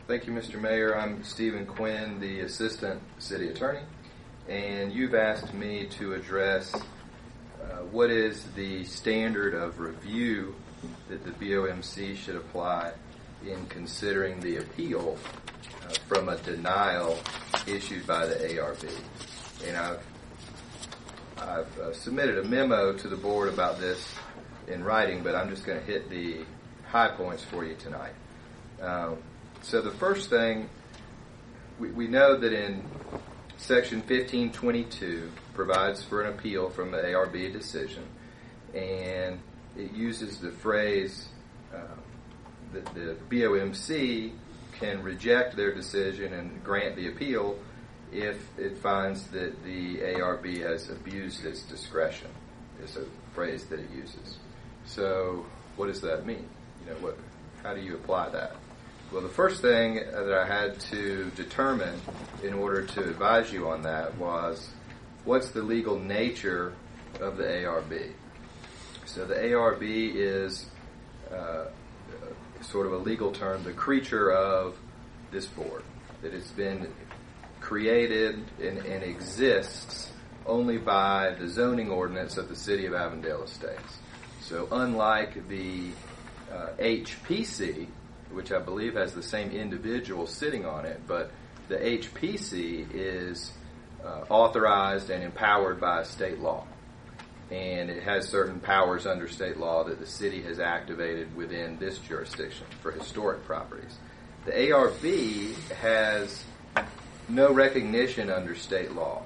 Thank you, Mr. Mayor. I'm Stephen Quinn, the Assistant City Attorney, and you've asked me to address what is the standard of review that the BOMC should apply in considering the appeal from a denial issued by the ARB. And I've submitted a memo to the board about this in writing, but I'm just going to hit the high points for you tonight. So the first thing, we know that in Section 1522 provides for an appeal from the ARB decision, and it uses the phrase that the BOMC can reject their decision and grant the appeal if it finds that the ARB has abused its discretion, is a phrase that it uses. So what does that mean? How do you apply that? Well, the first thing that I had to determine in order to advise you on that was, what's the legal nature of the ARB? So the ARB is sort of a legal term, the creature of this board, that it's been created and exists only by the zoning ordinance of the City of Avondale Estates. So unlike the HPC, which I believe has the same individual sitting on it, but the HPC is authorized and empowered by state law. And it has certain powers under state law that the city has activated within this jurisdiction for historic properties. The ARB has no recognition under state law.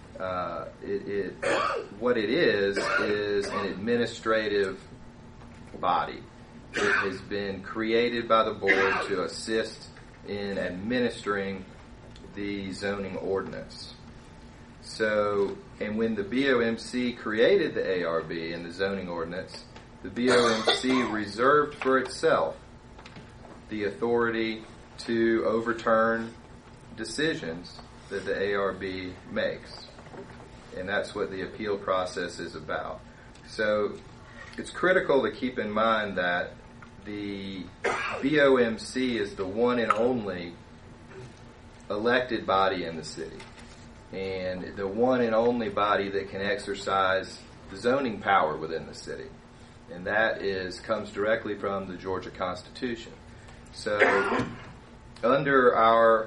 What it is an administrative body. It has been created by the board to assist in administering the zoning ordinance. So, and when the BOMC created the ARB and the zoning ordinance, the BOMC reserved for itself the authority to overturn decisions that the ARB makes. And that's what the appeal process is about. So, it's critical to keep in mind that the BOMC is the one and only elected body in the city, and the one and only body that can exercise the zoning power within the city, and that comes directly from the Georgia Constitution. So, under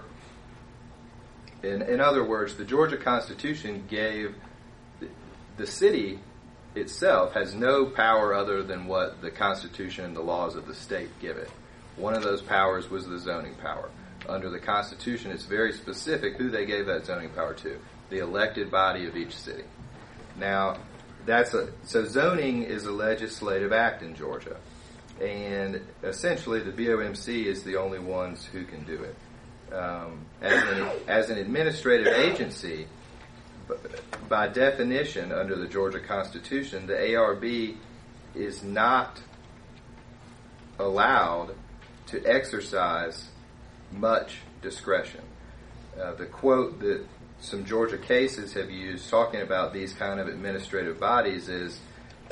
in other words, the Georgia Constitution gave the city itself has no power other than what the Constitution and the laws of the state give it. One of those powers was the zoning power. Under the Constitution, it's very specific who they gave that zoning power to, the elected body of each city. Now, so zoning is a legislative act in Georgia, and essentially the BOMC is the only ones who can do it. As an administrative agency, by definition, under the Georgia Constitution, the ARB is not allowed to exercise much discretion. The quote that some Georgia cases have used talking about these kind of administrative bodies is,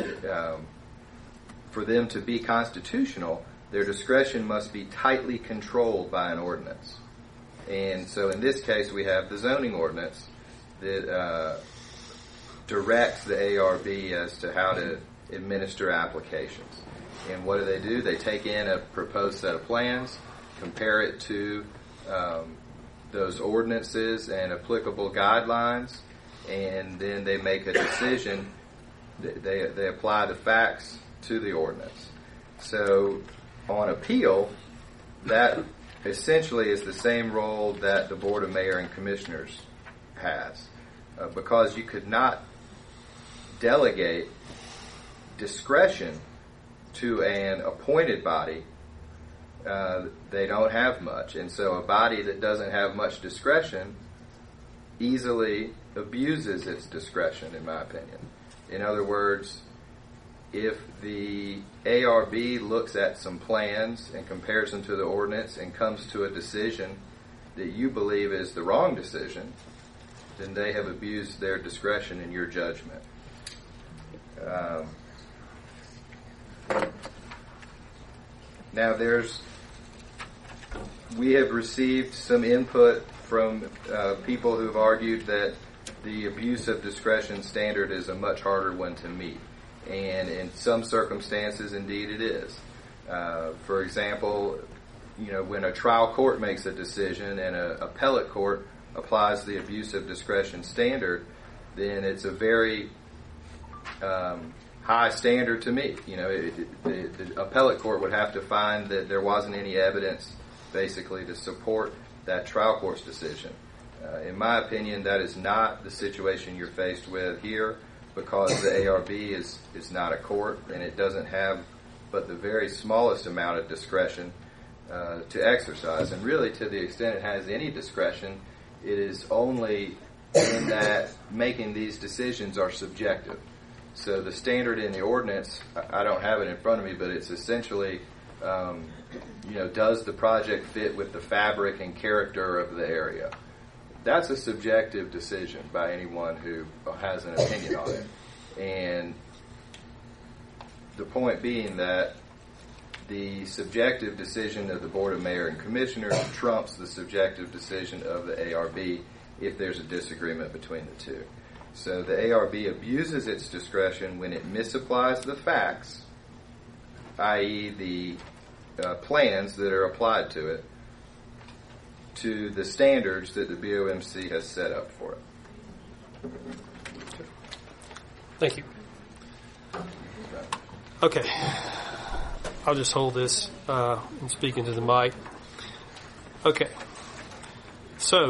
for them to be constitutional, their discretion must be tightly controlled by an ordinance. And so in this case, we have the zoning ordinance that directs the ARB as to how to administer applications. And what do? They take in a proposed set of plans, compare it to those ordinances and applicable guidelines, and then they make a decision. They apply the facts to the ordinance. So on appeal, that essentially is the same role that the Board of Mayor and Commissioners has, because you could not delegate discretion to an appointed body. They don't have much, and so a body that doesn't have much discretion easily abuses its discretion, in my opinion. In other words, if the ARB looks at some plans and compares them to the ordinance and comes to a decision that you believe is the wrong decision, then they have abused their discretion in your judgment. Now, we have received some input from people who've argued that the abuse of discretion standard is a much harder one to meet. And in some circumstances, indeed, it is. For example, when a trial court makes a decision and an appellate court applies the abuse of discretion standard, then it's a very high standard to meet. The appellate court would have to find that there wasn't any evidence, basically, to support that trial court's decision. In my opinion, that is not the situation you're faced with here, because the ARB is not a court, and it doesn't have but the very smallest amount of discretion to exercise. And really, to the extent it has any discretion, it is only in that making these decisions are subjective. So the standard in the ordinance, I don't have it in front of me, but it's essentially, does the project fit with the fabric and character of the area? That's a subjective decision by anyone who has an opinion on it. And the point being that the subjective decision of the Board of Mayor and Commissioners trumps the subjective decision of the ARB if there's a disagreement between the two. So the ARB abuses its discretion when it misapplies the facts, i.e. the plans that are applied to it, to the standards that the BOMC has set up for it. Thank you. Okay. I'll just hold this and speak into the mic. Okay. So,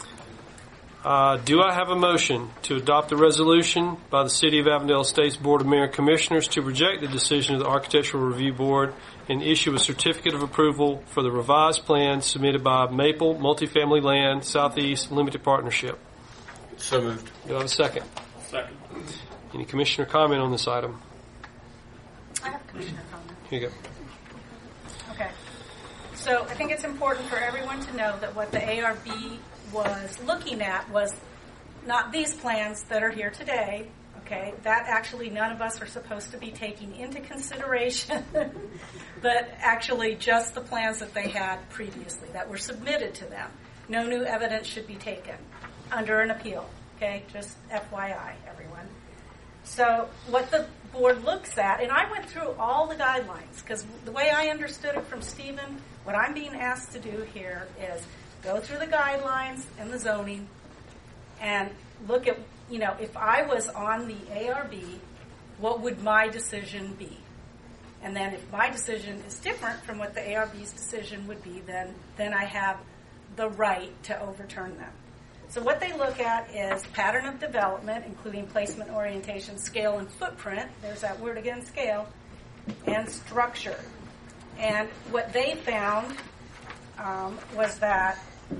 do I have a motion to adopt the resolution by the City of Avondale Estates Board of Mayor and Commissioners to reject the decision of the Architectural Review Board and issue a certificate of approval for the revised plans submitted by Maple Multifamily Land Southeast Limited Partnership? So moved. Do I have a second? Second. Any commissioner comment on this item? I have a commissioner comment. Here you go. Okay. So I think it's important for everyone to know that what the ARB was looking at was not these plans that are here today. Okay, that actually none of us are supposed to be taking into consideration, but actually just the plans that they had previously that were submitted to them. No new evidence should be taken under an appeal. Okay, just FYI, everyone. So what the board looks at, and I went through all the guidelines, because the way I understood it from Stephen, what I'm being asked to do here is go through the guidelines and the zoning and look at, if I was on the ARB, what would my decision be? And then if my decision is different from what the ARB's decision would be, then I have the right to overturn them. So what they look at is pattern of development, including placement, orientation, scale, and footprint. There's that word again, scale, and structure. And what they found was that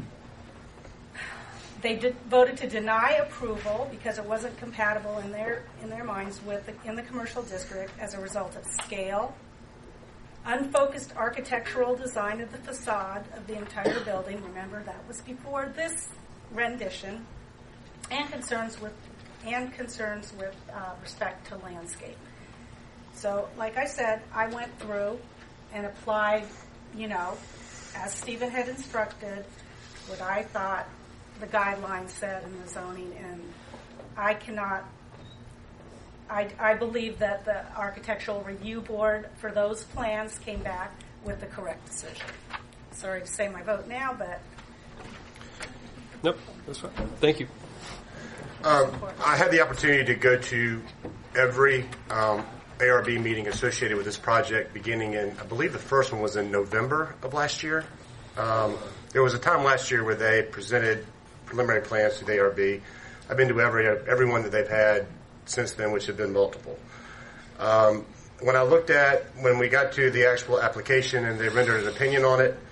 they voted to deny approval because it wasn't compatible in their minds with in the commercial district as a result of scale, unfocused architectural design of the facade of the entire building. Remember, that was before this rendition, and concerns with respect to landscape. So, like I said, I went through and applied, as Stephen had instructed, what I thought the guidelines said in the zoning, and I believe that the Architectural Review Board for those plans came back with the correct decision. Sorry to say my vote now, but... Nope, that's fine. Thank you. I had the opportunity to go to every ARB meeting associated with this project beginning in, I believe the first one was in November of last year. There was a time last year where they presented preliminary plans to the ARB. I've been to every one that they've had since then, which have been multiple. When we got to the actual application and they rendered an opinion on it,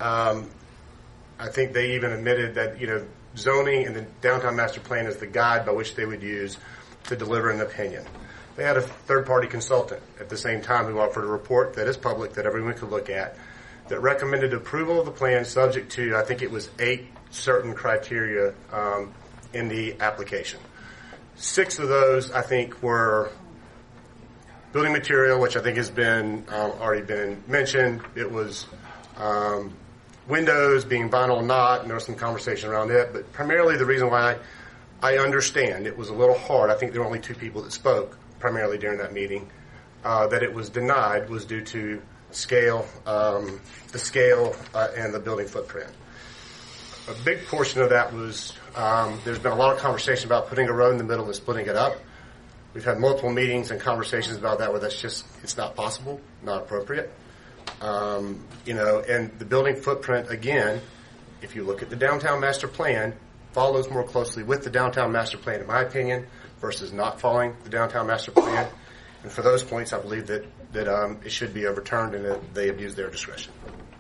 I think they even admitted that, zoning and the downtown master plan is the guide by which they would use to deliver an opinion. They had a third-party consultant at the same time who offered a report that is public that everyone could look at that recommended approval of the plan subject to, I think it was 8 certain criteria in the application. 6 of those, I think, were building material, which I think has been already been mentioned. It was windows being vinyl or not, and there was some conversation around it. But primarily the reason why I understand it was a little hard, I think there were only two people that spoke primarily during that meeting, that it was denied was due to scale, the scale and the building footprint. A big portion of that was there's been a lot of conversation about putting a road in the middle and splitting it up. We've had multiple meetings and conversations about that where that's just, it's not possible, not appropriate. And the building footprint, again, if you look at the downtown master plan, follows more closely with the downtown master plan, in my opinion, versus not following the downtown master plan. And for those points, I believe that it should be overturned and that they abuse their discretion.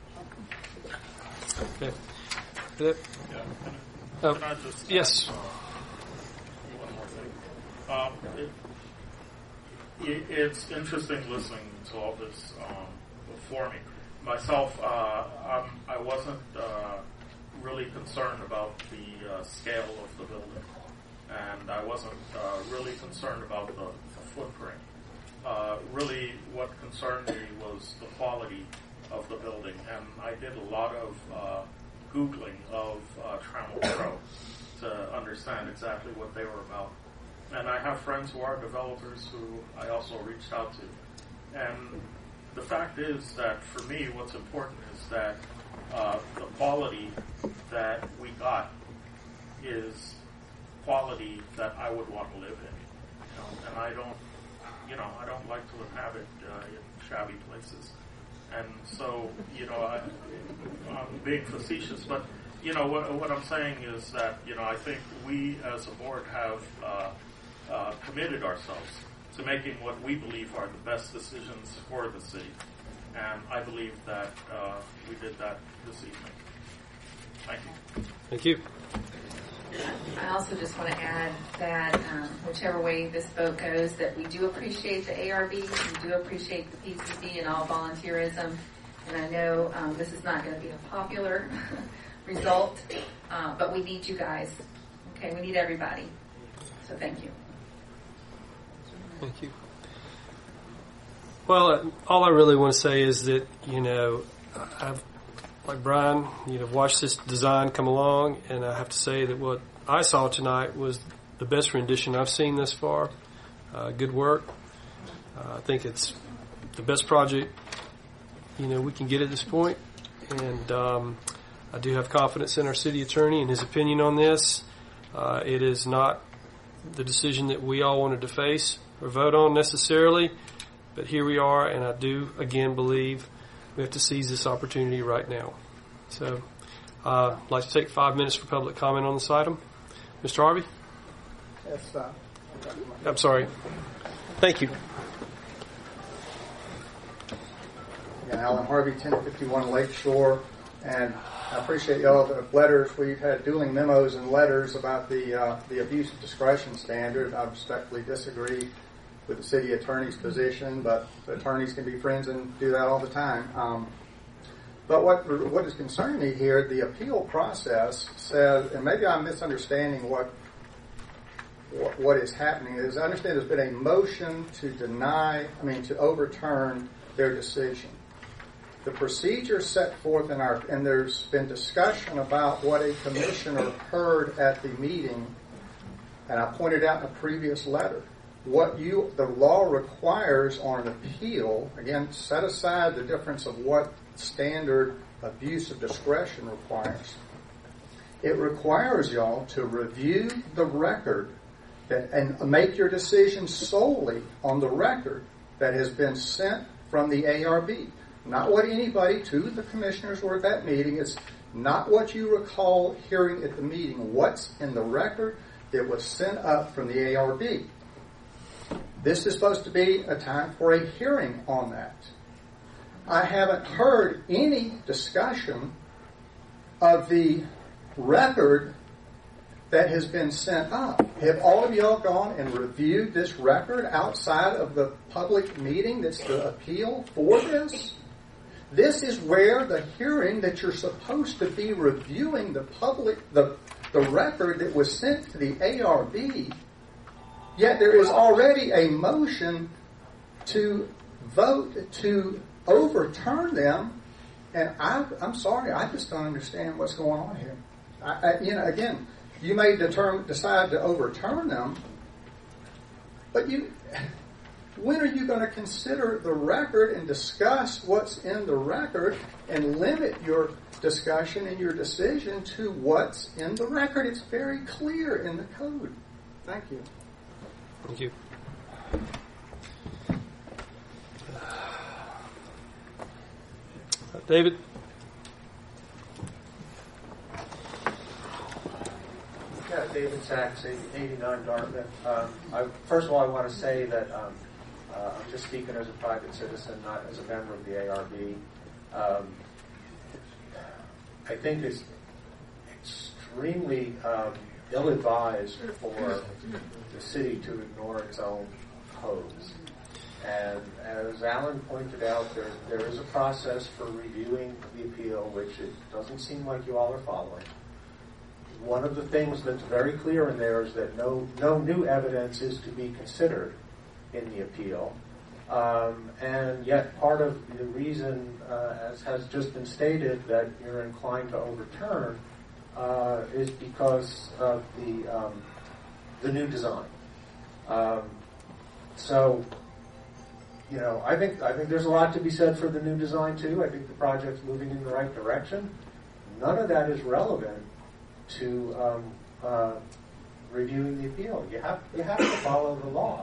Okay. Can I just yes. One more thing. It's interesting listening to all this before me. Myself, I wasn't really concerned about the scale of the building, and I wasn't really concerned about the footprint. Really, what concerned me was the quality of the building, and I did a lot of Googling of Trammell Crow to understand exactly what they were about. And I have friends who are developers who I also reached out to. And the fact is that for me, what's important is that the quality that we got is quality that I would want to live in. And I don't like to inhabit in shabby places. And so, I'm being facetious, but, what I'm saying is that, I think we as a board have committed ourselves to making what we believe are the best decisions for the city. And I believe that we did that this evening. Thank you. Thank you. I also just want to add that whichever way this vote goes, that we do appreciate the ARB, we do appreciate the PCC and all volunteerism, and I know this is not going to be a popular result, but we need you guys. Okay, we need everybody. So thank you. Thank you. Well, all I really want to say is that, I've, like Brian, watched this design come along, and I have to say that what I saw tonight was the best rendition I've seen thus far. Good work. I think it's the best project, we can get at this point. And I do have confidence in our city attorney and his opinion on this. It is not the decision that we all wanted to face or vote on necessarily, but here we are, and I do, again, believe we have to seize this opportunity right now. So I'd like to take 5 minutes for public comment on this item. Mr. Harvey? Yes, I'm sorry. Thank you. Yeah, Alan Harvey, 1051 Lakeshore, and I appreciate y'all the letters. We've had dueling memos and letters about the abuse of discretion standard. I respectfully disagree with the city attorney's position, but the attorneys can be friends and do that all the time. But what is concerning me here, the appeal process says, and maybe I'm misunderstanding what is happening, is I understand there's been a motion to overturn their decision. The procedure set forth and there's been discussion about what a commissioner heard at the meeting, and I pointed out in a previous letter. The law requires on an appeal, again, set aside the difference of what standard abuse of discretion requires. It requires y'all to review the record and make your decision solely on the record that has been sent from the ARB. Not what anybody, two of the commissioners were at that meeting. It's not what you recall hearing at the meeting. What's in the record that was sent up from the ARB. This is supposed to be a time for a hearing on that. I haven't heard any discussion of the record that has been sent up. Have all of y'all gone and reviewed this record outside of the public meeting that's the appeal for this? This is where the hearing that you're supposed to be reviewing the record that was sent to the ARB, yet there is already a motion to vote to overturn them And I'm sorry, I just don't understand what's going on here. Again, you may decide to overturn them, but when are you going to consider the record and discuss what's in the record and limit your discussion and your decision to what's in the record? It's very clear in the code. Thank you. Thank you. David? Yeah, David Sachs, 89 Dartmouth. First of all, I want to say that I'm just speaking as a private citizen, not as a member of the ARB. I think it's extremely ill-advised for the city to ignore its own codes. And as Alan pointed out, there is a process for reviewing the appeal, which it doesn't seem like you all are following. One of the things that's very clear in there is that no new evidence is to be considered in the appeal. And yet part of the reason, as has just been stated, that you're inclined to overturn is because of the new design. So, I think there's a lot to be said for the new design too. I think the project's moving in the right direction. None of that is relevant to reviewing the appeal. You have to follow the law.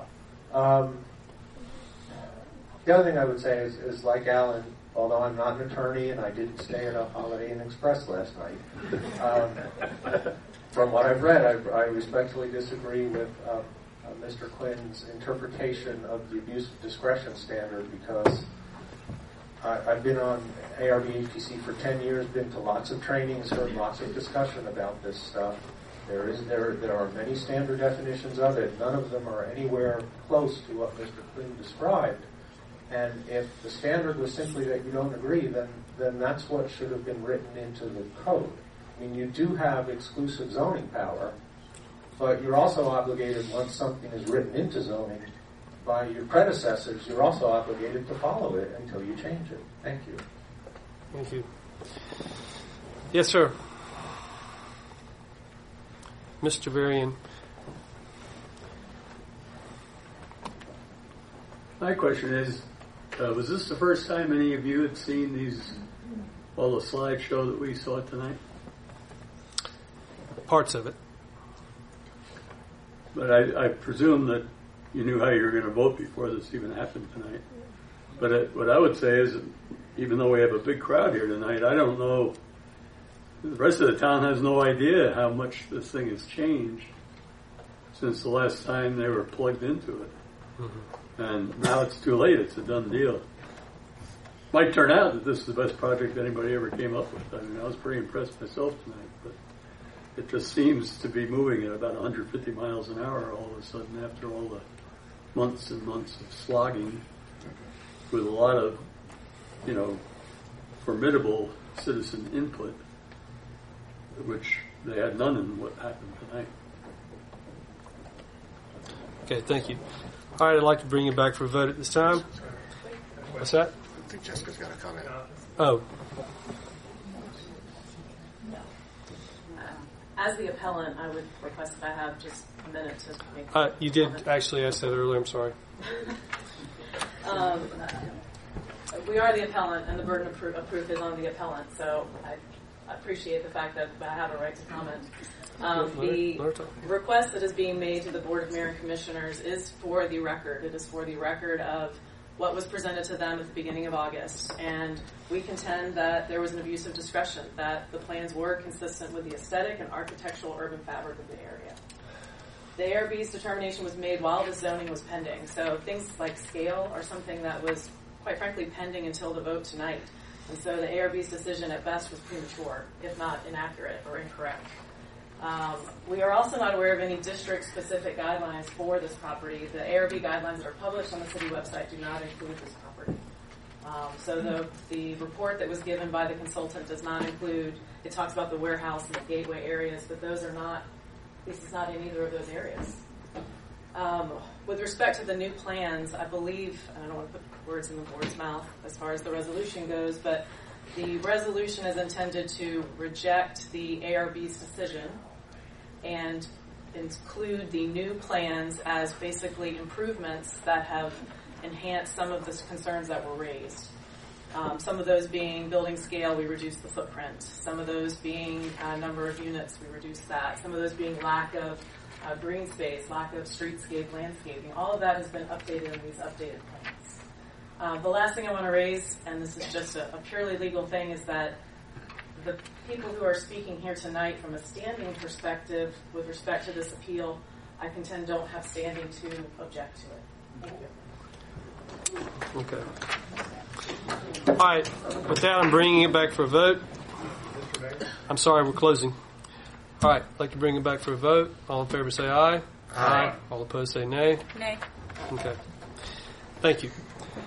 The other thing I would say is like Alan, although I'm not an attorney and I didn't stay at a Holiday Inn Express last night, from what I've read, I respectfully disagree with Mr. Quinn's interpretation of the abuse of discretion standard, because I've been on ARB HPC for 10 years, been to lots of trainings, heard lots of discussion about this stuff. There are many standard definitions of it. None of them are anywhere close to what Mr. Quinn described. And if the standard was simply that you don't agree, then that's what should have been written into the code. I mean, you do have exclusive zoning power, but you're also obligated, once something is written into zoning by your predecessors, you're also obligated to follow it until you change it. Thank you. Thank you. Yes, sir. Mr. Varian. My question is, was this the first time any of you had seen all the slideshow that we saw tonight? Parts of it. But I presume that you knew how you were going to vote before this even happened tonight. But what I would say is, even though we have a big crowd here tonight, I don't know, the rest of the town has no idea how much this thing has changed since the last time they were plugged into it. Mm-hmm. And now it's too late. It's a done deal. Might turn out that this is the best project anybody ever came up with. I mean, I was pretty impressed myself tonight, but it just seems to be moving at about 150 miles an hour all of a sudden after all the months and months of slogging with a lot of, formidable citizen input, which they had none in what happened tonight. Okay, thank you. All right, I'd like to bring you back for a vote at this time. What's that? I think Jessica's got a comment. Oh. As the appellant, I would request if I have just a minute to make you did actually ask that earlier. I'm sorry. We are the appellant, and the burden of proof is on the appellant, so I appreciate the fact that I have a right to comment. The request that is being made to the Board of Mayor and Commissioners is for the record. It is for the record of what was presented to them at the beginning of August. And we contend that there was an abuse of discretion, that the plans were consistent with the aesthetic and architectural urban fabric of the area. The ARB's determination was made while the zoning was pending. So things like scale are something that was, quite frankly, pending until the vote tonight. And so the ARB's decision at best was premature, if not inaccurate or incorrect. We are also not aware of any district-specific guidelines for this property. The ARB guidelines that are published on the city website do not include this property. So the report that was given by the consultant does not include, it talks about the warehouse and the gateway areas, but this is not in either of those areas. With respect to the new plans, I believe, and I don't want to put words in the board's mouth as far as the resolution goes, but The resolution is intended to reject the ARB's decision and include the new plans as basically improvements that have enhanced some of the concerns that were raised. Some of those being building scale, we reduced the footprint. Some of those being number of units, we reduced that. Some of those being lack of green space, lack of streetscape, landscaping. All of that has been updated in these updated plans. The last thing I want to raise, and this is just a purely legal thing, is that the people who are speaking here tonight from a standing perspective with respect to this appeal, I contend don't have standing to object to it. Thank you. Okay. All right. With that, I'm bringing it back for a vote. I'm sorry, we're closing. All right. I'd like to bring it back for a vote. All in favor say aye. Aye. All opposed say nay. Nay. Okay. Thank you.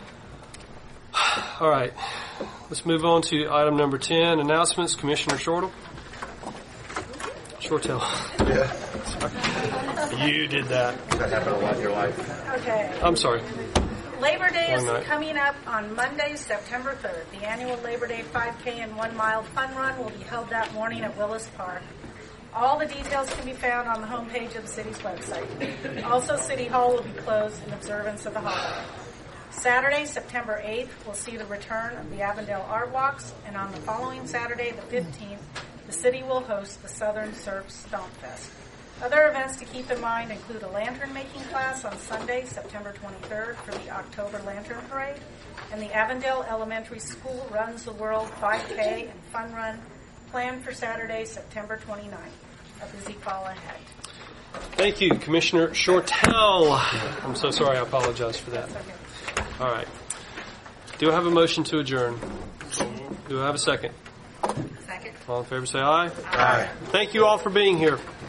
All right. Let's move on to item number 10, announcements. Commissioner Shortell. Shortell. Yeah. You did that. That happened a lot in your life. Okay. I'm sorry. Labor Day is One night. coming up on Monday, September 3rd. The annual Labor Day 5K and 1 mile fun run will be held that morning at Willis Park. All the details can be found on the homepage of the city's website. Also, City Hall will be closed in observance of the holiday. Saturday, September 8th, we'll see the return of the Avondale Art Walks, and on the following Saturday, the 15th, the city will host the Southern Surf Stomp Fest. Other events to keep in mind include a lantern making class on Sunday, September 23rd for the October Lantern Parade, and the Avondale Elementary School Runs the World 5K and Fun Run planned for Saturday, September 29th. A busy fall ahead. Thank you, Commissioner Shortell. I'm so sorry. I apologize for that. All right. Do I have a motion to adjourn? Do I have a second? Second. All in favor say aye. Aye. Thank you all for being here.